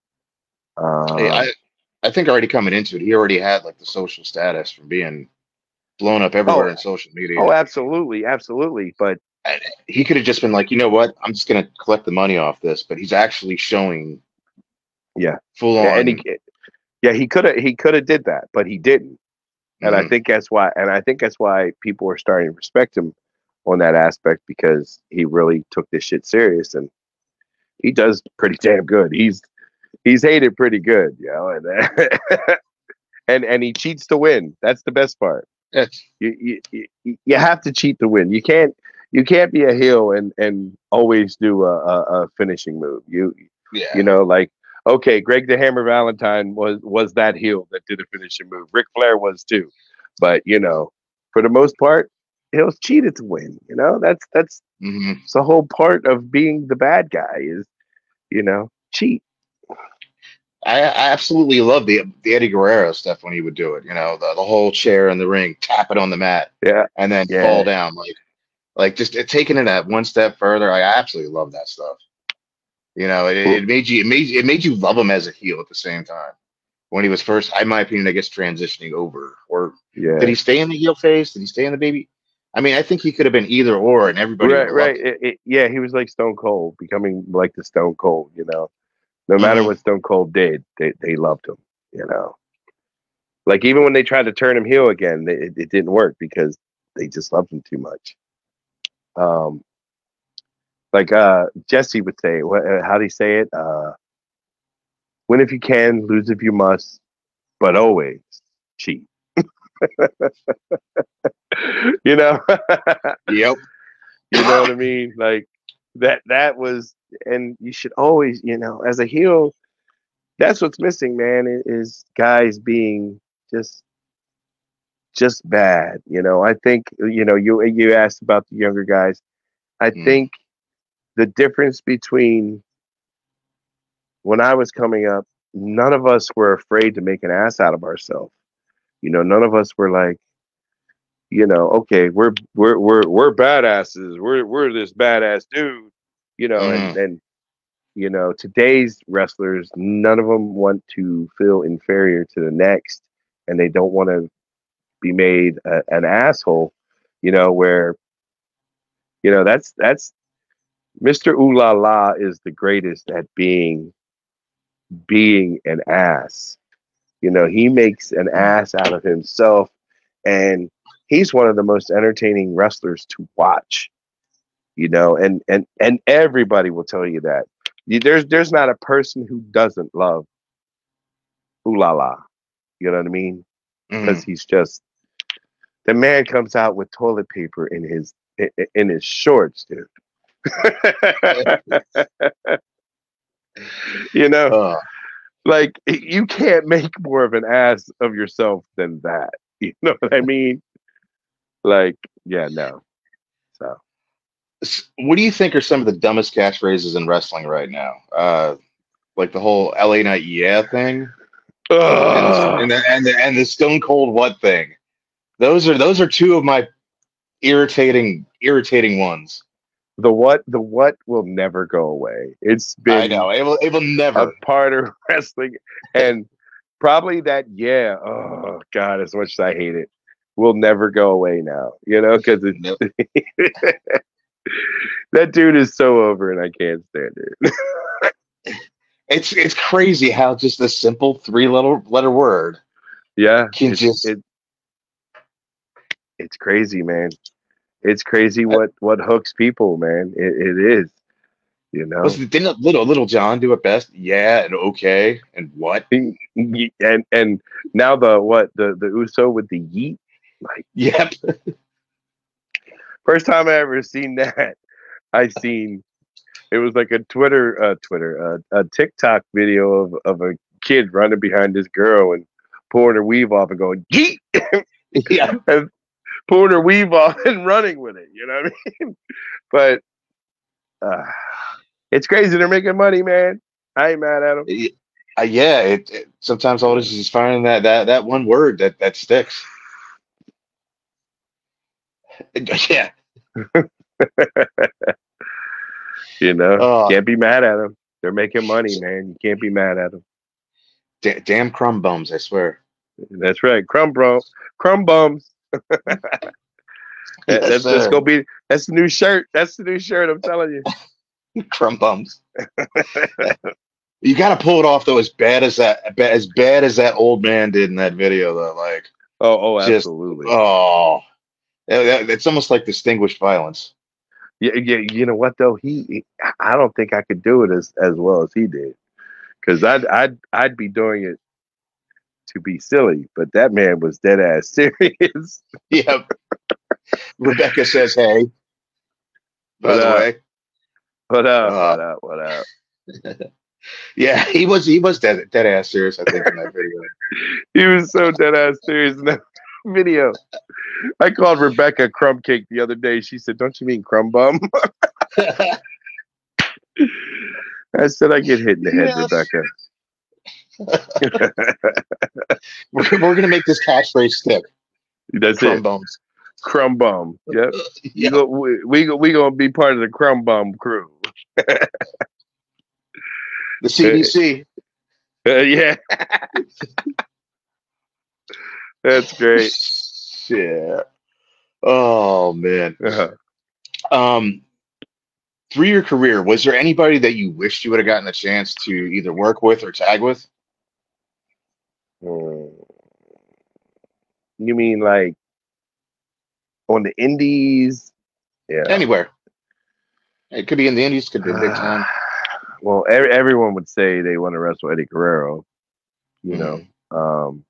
Um, Hey, I, I think already coming into it, he already had like the social status from being blown up everywhere Oh, in social media. oh, absolutely, absolutely. But And he could have just been like, you know what? I'm just gonna collect the money off this, but he's actually showing yeah, full yeah, on. and he yeah he could have he could have did that, but he didn't. And I Mhm. think that's why, and I think that's why people are starting to respect him on that aspect because he really took this shit serious, and he does pretty damn good. He's he's hated pretty good, you know, and and and he cheats to win. That's the best part. That's You you you, you have to cheat to win. You can't you can't be a heel and and always do a, a, a finishing move. You yeah. you know like. Okay, Greg the Hammer Valentine was was that heel that did a finishing move. Ric Flair was too, but you know, for the most part, heels cheated to win. You know, that's that's hmm it's the whole part of being the bad guy is, you know, cheat. I, I absolutely love the the Eddie Guerrero stuff when he would do it. You know, the, the whole chair in the ring, tap it on the mat, Yeah, and then yeah. fall down. Like, like just it, taking it at one step further. I absolutely love that stuff. You know, it, it made you it made it made you love him as a heel at the same time. When he was first, in my opinion, I guess transitioning over. Or Yeah, did he stay in the heel face? Did he stay in the baby? I mean, I think he could have been either or, and everybody right, would have right. loved it. It, it, yeah, he was like Stone Cold, becoming like the Stone Cold. You know, no matter Mhm. what Stone Cold did, they they loved him. You know, like even when they tried to turn him heel again, they, it, it didn't work because they just loved him too much. Um, like uh, Jesse would say, what? Uh, how do you say it? Uh, win if you can, lose if you must, but always cheat. You know, Yep. you know what I mean? Like that. That was, and you should always, you know, as a heel, that's what's missing, man. i- Is guys being just just bad. You know, I think you know you you asked about the younger guys. I Mm. think the difference between when I was coming up, none of us were afraid to make an ass out of ourselves. You know, none of us were like, you know, okay, we're we're we're we're badasses. We're we're this badass dude. You know, and Mhm. and you know, today's wrestlers, none of them want to feel inferior to the next, and they don't want to be made a, an asshole. You know, where you know that's that's Mister Ooh La La is the greatest at being being an ass. You know, he makes an ass out of himself, and he's one of the most entertaining wrestlers to watch. You know, and and and everybody will tell you that. You- There's there's not a person who doesn't love Ooh La La. You know what I mean? Because Mhm. he's just the man comes out with toilet paper in his in, in his shorts, dude. You know, Uh, like you can't make more of an ass of yourself than that. You know what I mean? Like, yeah, no. So s- what do you think are some of the dumbest catchphrases in wrestling right now? Uh, like the whole L A Night Yeah thing, and the, Ugh. and the, and the, and the Stone Cold What thing. Those are those are two of my irritating irritating ones. the what the what will never go away. It's I been know it will it will a never. part of wrestling, and probably that. Yeah. Oh God, as much as I hate it, will never go away now. You know, because Nope. that dude is so over, and I can't stand it. It's it's crazy how just a simple three letter letter word Yeah, can it's just it, it's crazy, man. It's crazy what what hooks people, man. It, it is, you was know. didn't little little John do it best? Yeah, and okay, and what? And and now the what the the Uso with the yeet, like Yep. first time I ever seen that, I seen it was like a Twitter uh Twitter uh, a TikTok video of of a kid running behind this girl and pulling her weave off and going yeet, Yeah. and pulling her weave off and running with it. You know what I mean? But uh, it's crazy. They're making money, man. I ain't mad at them. Uh, yeah, it, it sometimes all it is is just finding that that that one word that that sticks. Yeah. You know, Oh, can't be mad at them. They're making money, man. You can't be mad at them. da- damn crumb bums! I swear. That's right. Crumb bro, crumb bums. Yes, that's that's sir. gonna be that's the new shirt. That's the new shirt. I'm telling you. Crumb bums. You got to pull it off though. As bad as that, as bad as that old man did in that video, though. Like, Oh, oh, just absolutely. oh, that- that- it's almost like distinguished violence. Yeah, yeah. You know what though? He, he- I don't think I could do it as as well as he did, because I'd I'd I'd be doing it to be silly, but that man was dead ass serious. Yep. Rebecca says, "Hey." By What the up? way, What up? Uh, What up? What up? yeah, he was he was dead dead ass serious. I think in that video. He was so dead ass serious in that video. I called Rebecca crumb cake the other day. She said, "Don't you mean crumb bum?" I said, "I get hit in the head, Yes. Rebecca." we're, we're gonna make this catchphrase stick. That's Crumb it. bums. Crumb bum. Yep. You Yeah. go, we we go, we gonna be part of the crumb bum crew. The C D C. Uh, yeah. That's great. Yeah. Oh man. Uh-huh. Um, through your career, was there anybody that you wished you would have gotten a chance to either work with or tag with? Mm. You mean like on the indies? Yeah. Anywhere. It could be in the Indies, could be big time. Well, every, everyone would say they want to wrestle Eddie Guerrero, you know. Um,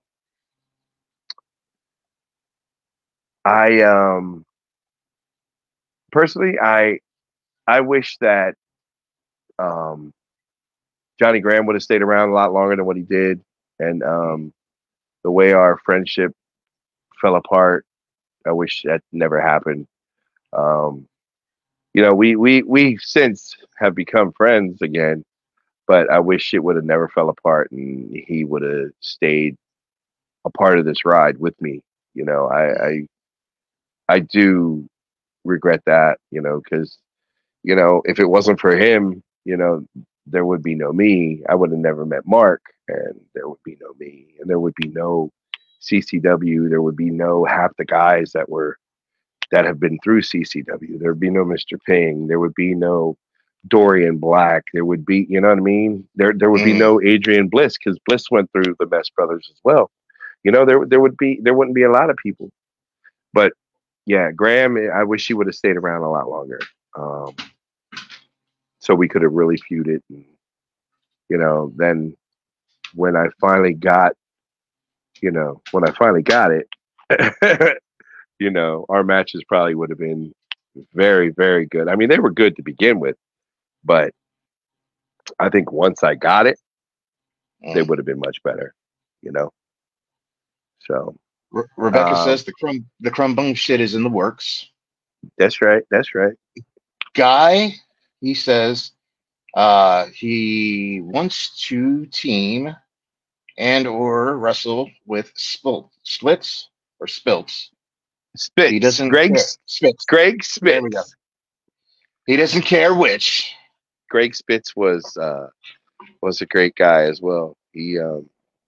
I um, personally, I I wish that um, Johnny Graham would have stayed around a lot longer than what he did, and um, the way our friendship fell apart, I wish that never happened. Um, you know, we we we since have become friends again, but I wish it would have never fell apart and he would have stayed a part of this ride with me. You know, I I, I do regret that, you know, because, you know, if it wasn't for him, you know, there would be no me. I would have never met Mark, and there would be no me, and there would be no C C W. There would be no half the guys that were that have been through C C W. There would be no Mister Ping. There would be no Dorian Black. There would be, you know what I mean? There there would be Mm. no Adrian Bliss, because Bliss went through the Best Brothers as well. You know, there there would be there wouldn't be a lot of people. But yeah, Graham, I wish he would have stayed around a lot longer. Um, so we could have really feuded. And, you know, then when I finally got, you know, when I finally got it, you know, our matches probably would have been very, very good. I mean, they were good to begin with, but I think once I got it, they Mm. would have been much better, you know. So Re- Rebecca Um, says the crumb the crumb bum shit is in the works. that's right. That's right. Guy, he says, uh, he wants to team and or wrestle with Spil- Splits or Spilts. Spitz. He doesn't Greg, care. Spitz. Greg There we go. Spitz. He doesn't care which. Greg Spitz was uh, was a great guy as well. He um,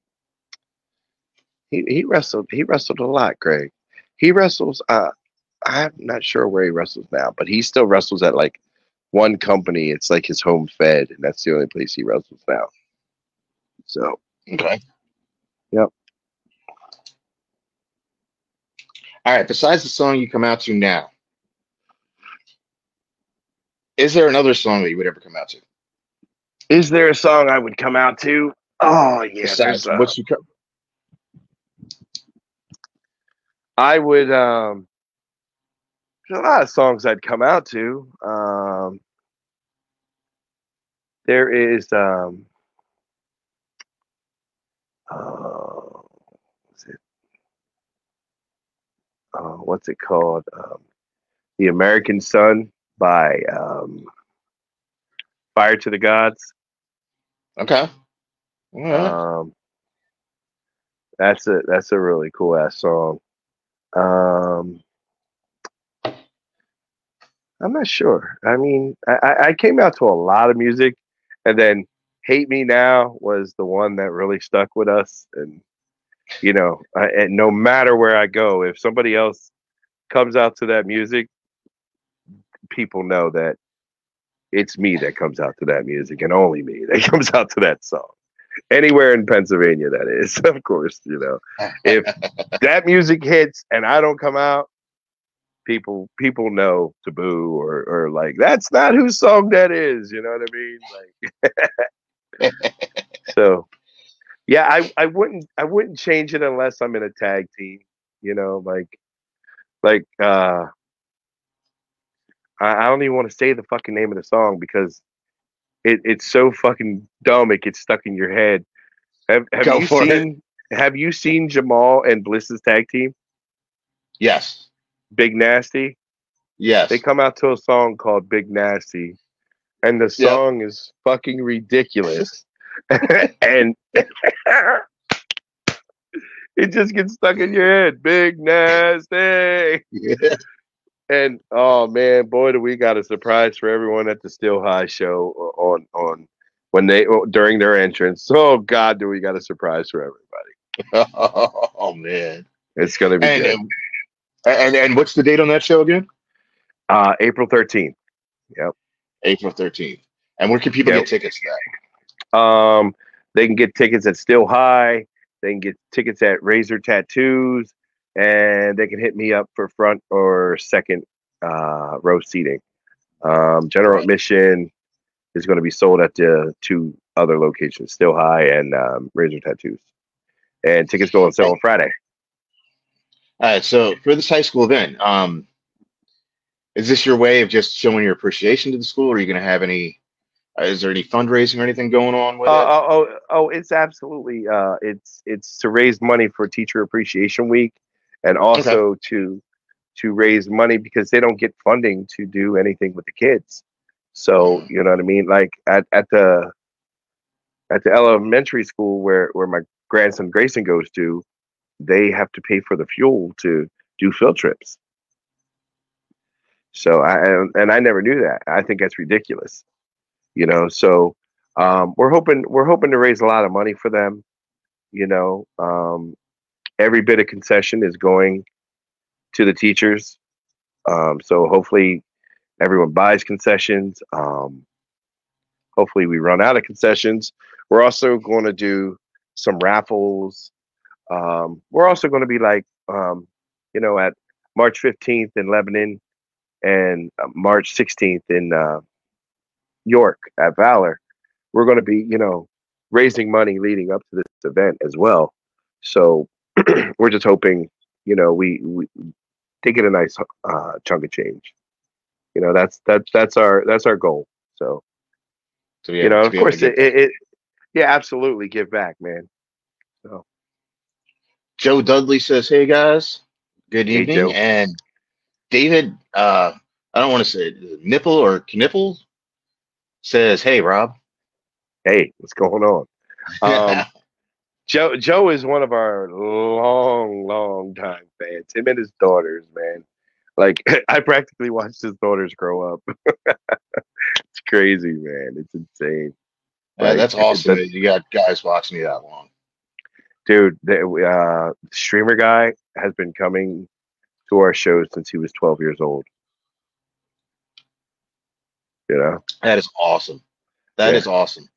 he he wrestled he wrestled a lot. Greg. He wrestles. Uh, I'm not sure where he wrestles now, but he still wrestles at like one company. It's like his home fed, and that's the only place he wrestles now. So Okay. Yep. All right. Besides the song you come out to now, is there another song that you would ever come out to? Is there a song I would come out to? Oh yeah, there's Besides a. what you come. I would. Um, there's a lot of songs I'd come out to. Um, there is. Um, uh, what's it? Uh, what's it called? Um, The American Sun by um, Fire to the Gods. Okay. All right. Um, that's a that's a really cool ass song. Um, I'm not sure. I mean, I, I came out to a lot of music, and then "Hate Me Now" was the one that really stuck with us. And you know, I, and no matter where I go, if somebody else comes out to that music, people know that it's me that comes out to that music, and only me that comes out to that song. Anywhere in Pennsylvania, that is, of course. You know, if that music hits and I don't come out, people people know to boo or or like that's not whose song that is. You know what I mean? Like, so yeah, I I wouldn't I wouldn't change it unless I'm in a tag team. You know, like like uh, I, I don't even want to say the fucking name of the song because it it's so fucking dumb. It gets stuck in your head. Have have Go you for seen Have you seen Jamal and Bliss's tag team? Yes. Big Nasty. Yes. They come out to a song called Big Nasty, and the Yep. song is fucking ridiculous. And it just gets stuck in your head. Big Nasty. Yeah. And oh man, boy, do we got a surprise for everyone at the Still High show on on when they during their entrance. Oh God, do we got a surprise for everybody? Oh man. It's gonna be And, good. and and and what's the date on that show again? Uh, April thirteenth. Yep. April thirteenth. And where can people Yep. get tickets to that? Um, they can get tickets at Still High. They can get tickets at Razor Tattoos, and they can hit me up for front or second uh, row seating. Um, general Right. admission is going to be sold at the two other locations, Still High and um, Razor Tattoos, and tickets go on sale on Friday. All right. So for this high school event, um, is this your way of just showing your appreciation to the school? Or are you going to have any? Uh, is there any fundraising or anything going on with Uh, it? oh, oh, oh, it's absolutely. Uh, it's it's to raise money for Teacher Appreciation Week, and also to to raise money because they don't get funding to do anything with the kids. So you know what I mean. Like at, at the at the elementary school where where my grandson Grayson goes to, they have to pay for the fuel to do field trips. So I and I never knew that. I think that's ridiculous. You know, so um, we're hoping we're hoping to raise a lot of money for them. You know, um, every bit of concession is going to the teachers. Um, so hopefully everyone buys concessions. Um, hopefully we run out of concessions. We're also going to do some raffles. Um, we're also going to be like, um, you know, at March fifteenth in Lebanon and uh, March sixteenth in uh, York at Valor. We're going to be, you know, raising money leading up to this event as well. So we're just hoping, you know, we, we they get a nice uh, chunk of change. You know, that's that's that's our that's our goal. So, To be you able- know, to of be able course, to it, get it, it yeah, absolutely give back, man. So, Joe Dudley says, "Hey guys, good Hey, evening." Joe. And David, uh, I don't want to say it, Nipple or Knipple says, "Hey Rob." hey, what's going on? Um, Joe Joe is one of our long, long time fans. Him and his daughters, man. Like I practically watched his daughters grow up. It's crazy, man. It's insane. Yeah, Like, that's it- awesome that- that you got guys watching you that long. dude. The uh, streamer guy has been coming to our shows since he was twelve years old. You know, That is awesome. That Yeah. is awesome.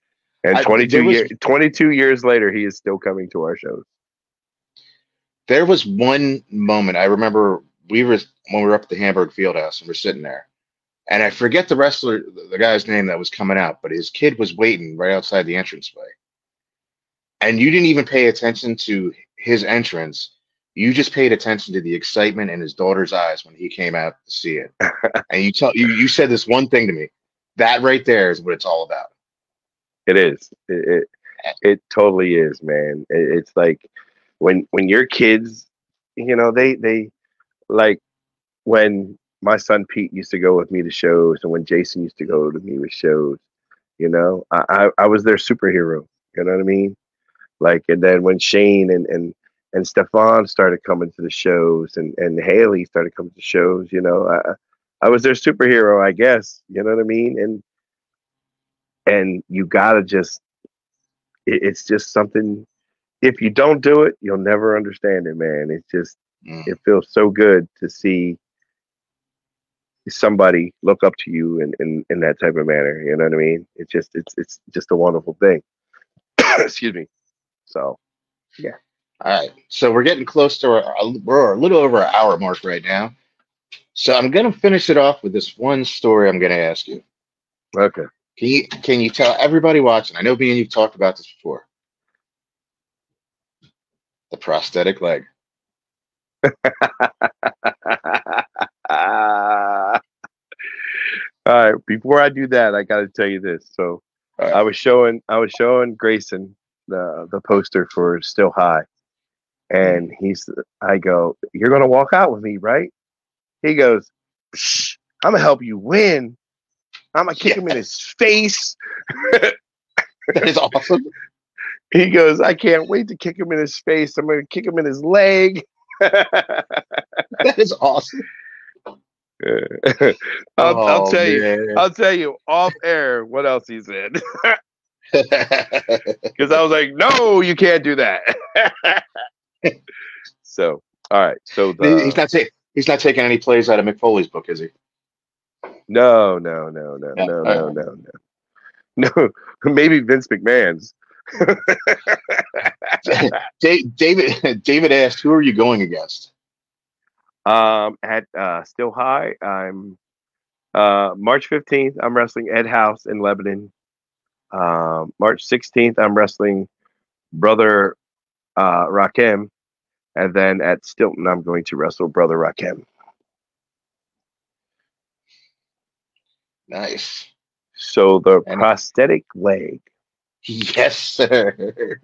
And I- twenty-two there was- years, twenty-two years later, he is still coming to our shows. There was one moment I remember we were when we were up at the Hamburg Fieldhouse and we're sitting there, and I forget the wrestler, the guy's name that was coming out, but his kid was waiting right outside the entranceway, and you didn't even pay attention to his entrance. You just paid attention to the excitement in his daughter's eyes when he came out to see it, and you tell you you said this one thing to me. That right there is what it's all about. It is. It it, it totally is, man. It, it's like when when your kids, you know, they they like when my son Pete used to go with me to shows, and when Jason used to go to me with shows. You know, I I, I was their superhero. You know what I mean? Like, and then when Shane and and and Stefan started coming to the shows, and and Haley started coming to shows, you know, I I was their superhero, I guess. You know what I mean? And and you gotta just, it, it's just something. If you don't do it, you'll never understand it, man. It's just, Mm. it feels so good to see somebody look up to you in, in, in that type of manner. You know what I mean? It's just, it's, it's just a wonderful thing. Excuse me. So, yeah. All right, so we're getting close to our, we're a little over an hour mark right now. So I'm gonna finish it off with this one story I'm gonna ask you. Okay. Can you can you tell everybody watching? I know me and you've talked about this before. The prosthetic leg. All right. Before I do that, I got to tell you this. So All right. I was showing, I was showing Grayson the the poster for Still High, and he's, I go, "You're gonna walk out with me, right?" He goes, "Psh, I'm gonna help you win. I'm gonna kick him in his face." That is awesome. He goes, "I can't wait to kick him in his face. I'm gonna kick him in his leg." That is awesome. I'll, Oh, I'll tell you. man. I'll tell you off air what else he said. Because I was like, "No, you can't do that." So, all right. So the, he's not taking he's not taking any plays out of Mick Foley's book, is he? no, no, no, no, Yeah, no, all no, right. no, no, no. Maybe Vince McMahon's. Da- David David asked, "Who are you going against?" Um, at uh, Still High, I'm uh, March fifteenth. I'm wrestling Ed House in Lebanon. Um, March sixteenth, I'm wrestling Brother uh, Rakim, and then at Stilton, I'm going to wrestle Brother Rakim. Nice. So the And- prosthetic leg. Yes, sir.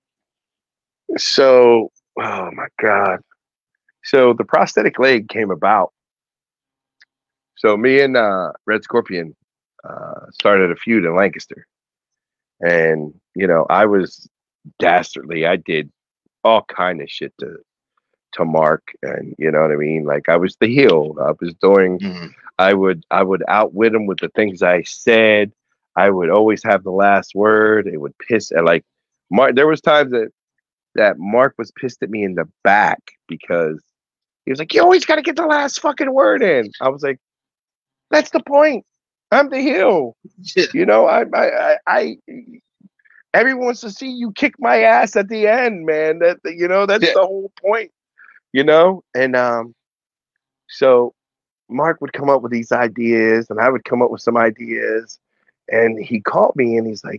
So, oh my God. So the prosthetic leg came about. So me and uh, Red Scorpion uh, started a feud in Lancaster. And, you know, I was dastardly. I did all kind of shit to to Mark. And, you know what I mean? Like, I was the heel. I was doing, Mhm. I would, I would outwit him with the things I said. I would always have the last word. It would piss at, like, Mark. There was times that, that Mark was pissed at me in the back because he was like, "You always got to get the last fucking word in." I was like, "That's the point. I'm the heel. You know, I, I, I, I everyone wants to see you kick my ass at the end, man. That, you know, that's Yeah. the whole point, you know?" And, um, so Mark would come up with these ideas and I would come up with some ideas, and he called me and he's like,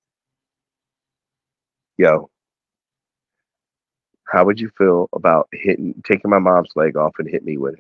"Yo, how would you feel about hitting, taking my mom's leg off and hit me with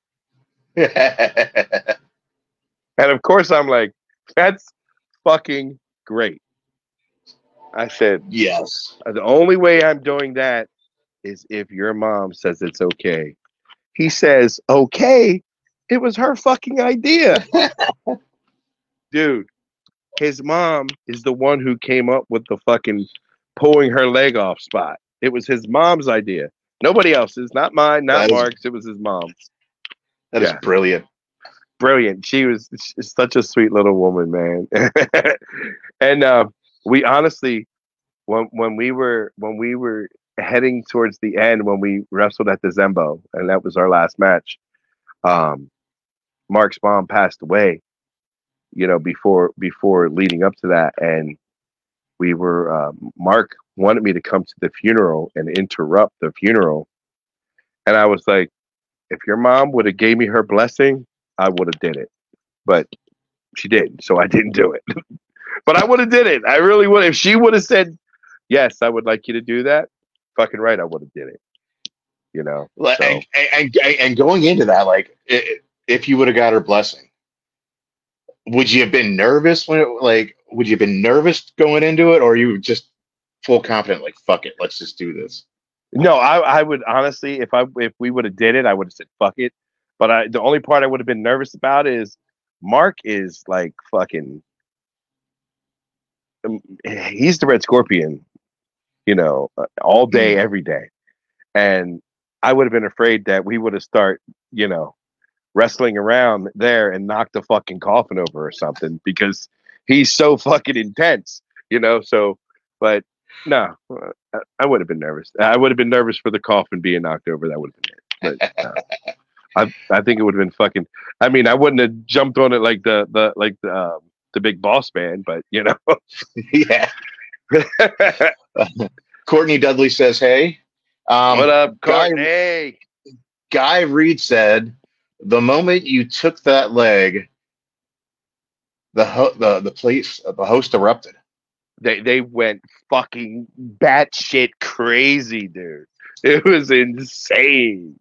it?" And of course, I'm like, "That's fucking great." I said, Yes. "The only way I'm doing that is if your mom says it's okay." He says, "Okay." It was her fucking idea. Dude, his mom is the one who came up with the fucking pulling her leg off spot. It was his mom's idea. Nobody else's. Not mine, not That is- Mark's. It was his mom's. That is Yeah. brilliant. Brilliant. She was she's such a sweet little woman, man. And uh, we honestly, when when we were when we were heading towards the end, when we wrestled at the Zembo, and that was our last match, um, Mark's mom passed away. You know, before before leading up to that, and we were uh, Mark wanted me to come to the funeral and interrupt the funeral, and I was like, if your mom would have gave me her blessing, I would have did it, but she didn't, so I didn't do it. But I would have did it. I really would. If she would have said, yes, I would like you to do that, fucking right, I would have did it. You know. Like, So, and, and, and going into that, like, i- if you would have got her blessing, would you have been nervous when it, like, would you have been nervous going into it, or you just full confident, like, fuck it, let's just do this? no, I, I would honestly, if I if we would have did it, I would have said fuck it. But I, the only part I would have been nervous about is Mark is like fucking. um, He's the Red Scorpion, you know, uh, all day, Mm. every day, and I would have been afraid that we would have start, you know, wrestling around there and knock the fucking coffin over or something because he's so fucking intense, you know. So, but no, uh, I, I would have been nervous. I would have been nervous for the coffin being knocked over. That would have been it. But, uh, I I think it would have been fucking. I mean, I wouldn't have jumped on it like the the like the um, the big boss man, but you know. Yeah. Courtney Dudley says, "Hey, um, What up, Guy, Courtney? Guy Reed said, the moment you took that leg, the ho- the the place the host erupted." They they went fucking batshit crazy, dude. It was insane.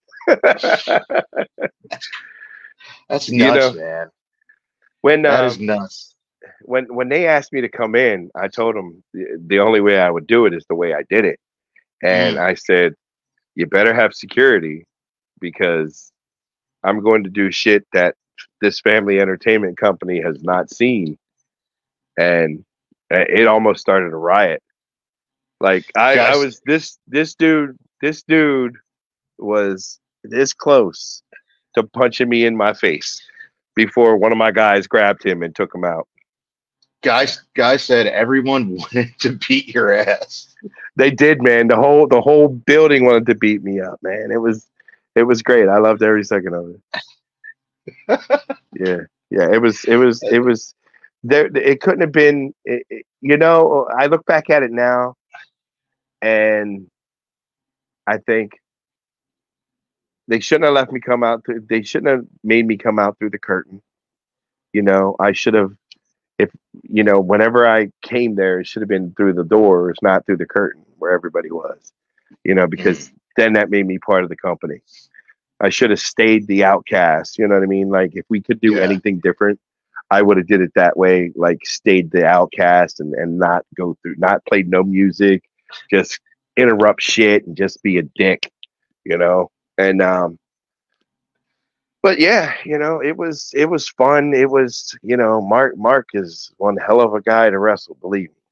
That's nuts, You know, man. when That um, is nuts. when when they asked me to come in, I told them the, the only way I would do it is the way I did it, and Mm. I said, "You better have security because I'm going to do shit that this family entertainment company has not seen," and uh, it almost started a riot. Like I, I Guys, was this this dude this dude was this close to punching me in my face before one of my guys grabbed him and took him out. guys, guys said everyone wanted to beat your ass. They did, man. The whole the whole building wanted to beat me up, man. It was it was great. I loved every second of it. Yeah, yeah. It was it was it was there. It couldn't have been. It, it- you know, I look back at it now, and I think they shouldn't have left me come out. Through, they shouldn't have made me come out through the curtain. You know, I should have. If you know, whenever I came there, it should have been through the doors, not through the curtain where everybody was. You know, because then that made me part of the company. I should have stayed the outcast. You know what I mean? Like if we could do Yeah. anything different, I would have did it that way. Like stayed the outcast and and not go through, not played no music, just interrupt shit and just be a dick. You know, and um. But yeah, you know, it was it was fun. It was, you know, Mark Mark is one hell of a guy to wrestle. Believe me,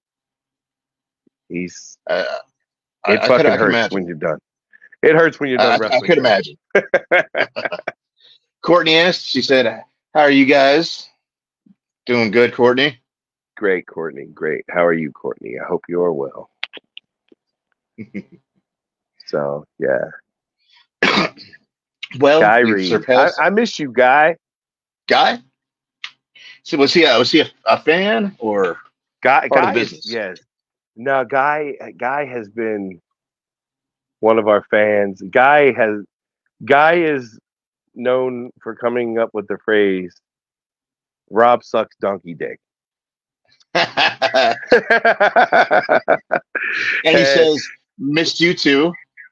he's Uh, I, it I fucking could, I could hurts imagine. when you're done. It hurts when you're I, done I, I wrestling. could imagine. Courtney asked. She said, "How are you guys? Doing good, Courtney?" Great, Courtney. Great. How are you, Courtney? I hope you are well. So yeah, Well, Guy we've Reed. I, surpassed I miss you, Guy. Guy. So was he a, was he a, a fan or Guy. part of Guy. the Is, business? yes. No, Guy. Guy has been one of our fans. Guy has. Guy is known for coming up with the phrase "Rob sucks donkey dick." And he And- says, "Missed you too."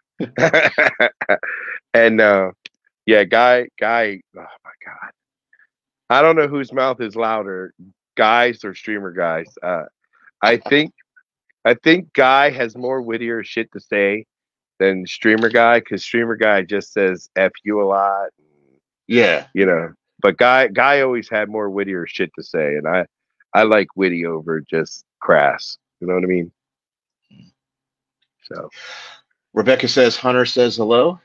and uh, yeah, guy, guy. Oh my god, I don't know whose mouth is louder, guys or streamer guys. Uh, I think, I think guy has more wittier shit to say than streamer guy because streamer guy just says "f you" a lot, Yeah. you know. But guy, guy always had more wittier shit to say, and I, I like witty over just crass. You know what I mean? So, Rebecca says, "Hunter says hello."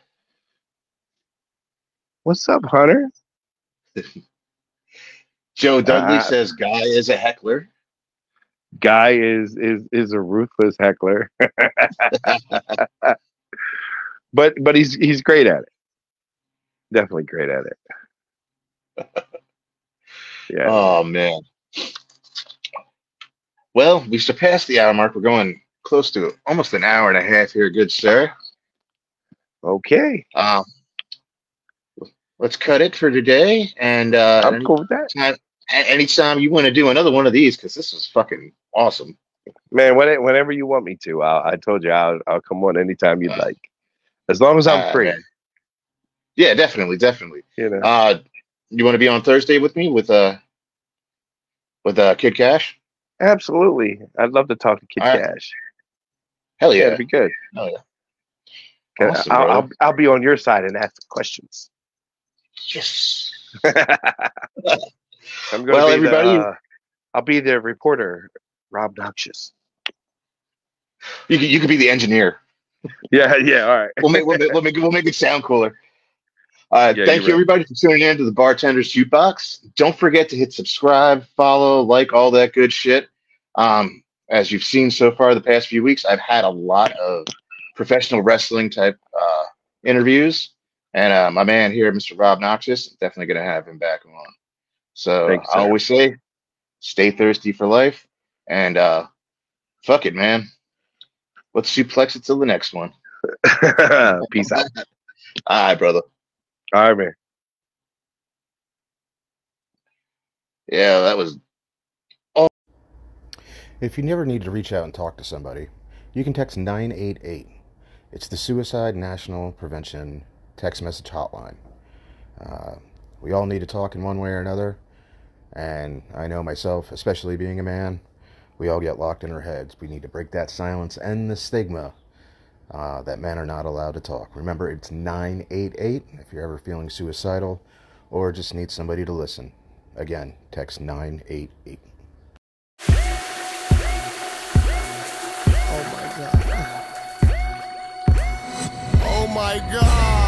what's up, Hunter? Joe Dudley Uh, says, "Guy is a heckler." Guy is is is a ruthless heckler, but but he's he's great at it. Definitely great at it. Yeah. Oh man. Well, we surpassed the hour mark. We're going close to almost an hour and a half here, good sir. Okay. Um, let's cut it for today. And uh, I'm cool with that. Time, anytime you want to do another one of these, because this was fucking awesome. Man, when, whenever you want me to, I'll, I told you I'll, I'll come on anytime you'd Uh, like. As long as I'm uh, free. man. Yeah, definitely, definitely. You know. Uh, you want to be on Thursday with me with uh with uh Kid Cash? Absolutely. I'd love to talk to Kid All right. Cash. Hell Yeah, yeah, it'd be good. hell yeah. 'Cause Awesome, I'll, brother. I'll, I'll be on your side and ask questions. Yes. I'm gonna Well, be everybody- the, uh, I'll be the reporter, Rob Noxious. You could you could be the engineer. Yeah, yeah, all right. We'll make we'll make, we'll make, we'll make it sound cooler. Uh, Yeah, thank you're you, right. everybody, for tuning in to the Bartender's Jukebox. Don't forget to hit subscribe, follow, like, all that good shit. Um, as you've seen so far the past few weeks, I've had a lot of professional wrestling type uh, interviews, and uh, my man here, Mister Rob Noxious, definitely going to have him back on. So Thank you, I sir. always say, stay thirsty for life, and uh, fuck it, man. Let's suplex it till the next one. Peace out. All right, brother. All right, man. Yeah, that was If you never need to reach out and talk to somebody, you can text nine eight eight. It's the Suicide National Prevention text message hotline. Uh, we all need to talk in one way or another, and I know myself, especially being a man, we all get locked in our heads. We need to break that silence and the stigma uh, that men are not allowed to talk. Remember, it's nine eight eight if you're ever feeling suicidal or just need somebody to listen. Again, text nine eight eight. Oh my god. Oh my god.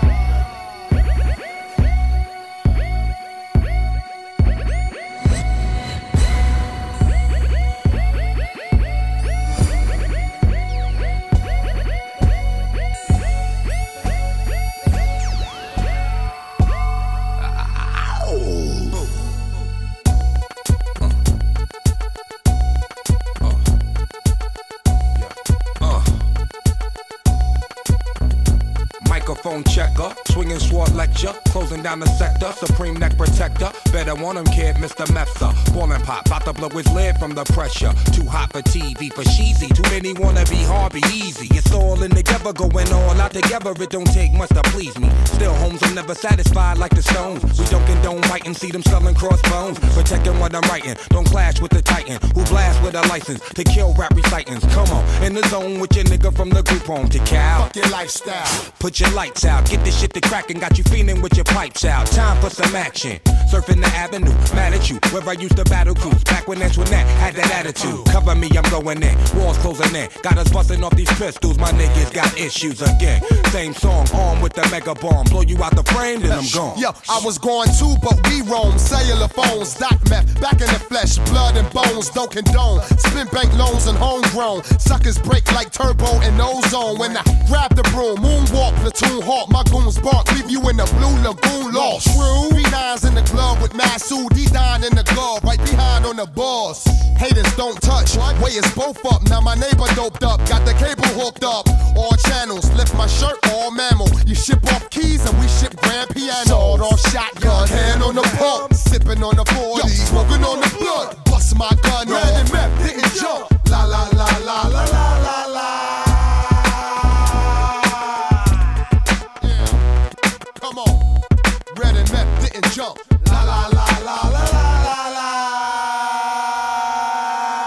Microphone checker, swinging sword lecture, closing down the sector, supreme neck protector. Better want him, kid, Mister Mepsa. Ballin' pop, bout to blow his lid from the pressure. Too hot for T V, for cheesy. Too many wanna be hard, be easy. It's all in together, going all out together. It don't take much to please me. Still, homes, I'm never satisfied like the Stones. We don't condone fighting, see them selling crossbones. Protecting what I'm writing, don't clash with the Titan who blast with a license to kill rap recitants. Come on, in the zone with your nigga from the group home to Cal. Fuck your lifestyle. Put your lights out, get this shit to crackin', got you feeling with your pipes out. Time for some action. Surfing the avenue, mad at you, where I used to battle cruise. Back when Antoinette had that attitude. Cover me, I'm going in. Walls closing in. Got us busting off these pistols, my niggas got issues again. Same song, armed with the mega bomb. Blow you out the frame, then I'm gone. Yo, I was going too, but we roam. Cellular phones, doc meth, back in the flesh, blood and bones, don't condone. Spin bank loans and homegrown. Suckers break like turbo and ozone. When I grab the broom, moonwalk, platoon hawk, my goons bark, leave you in the blue lagoon lost. True. Three nines in the club with Masu, D-Dine in the glove, right behind on the balls. Haters don't touch, way is both up. Now my neighbor doped up, got the cable hooked up. All channels, lift my shirt, all mammal. You ship off keys and we ship grand piano. Sawed off shotgun, hand on the pump, sipping on the forty, smoking on the blood. Bust my gun, red and meth, didn't jump. La la la la la la la la. Yeah, come on, red and meth didn't jump. La la la la la la.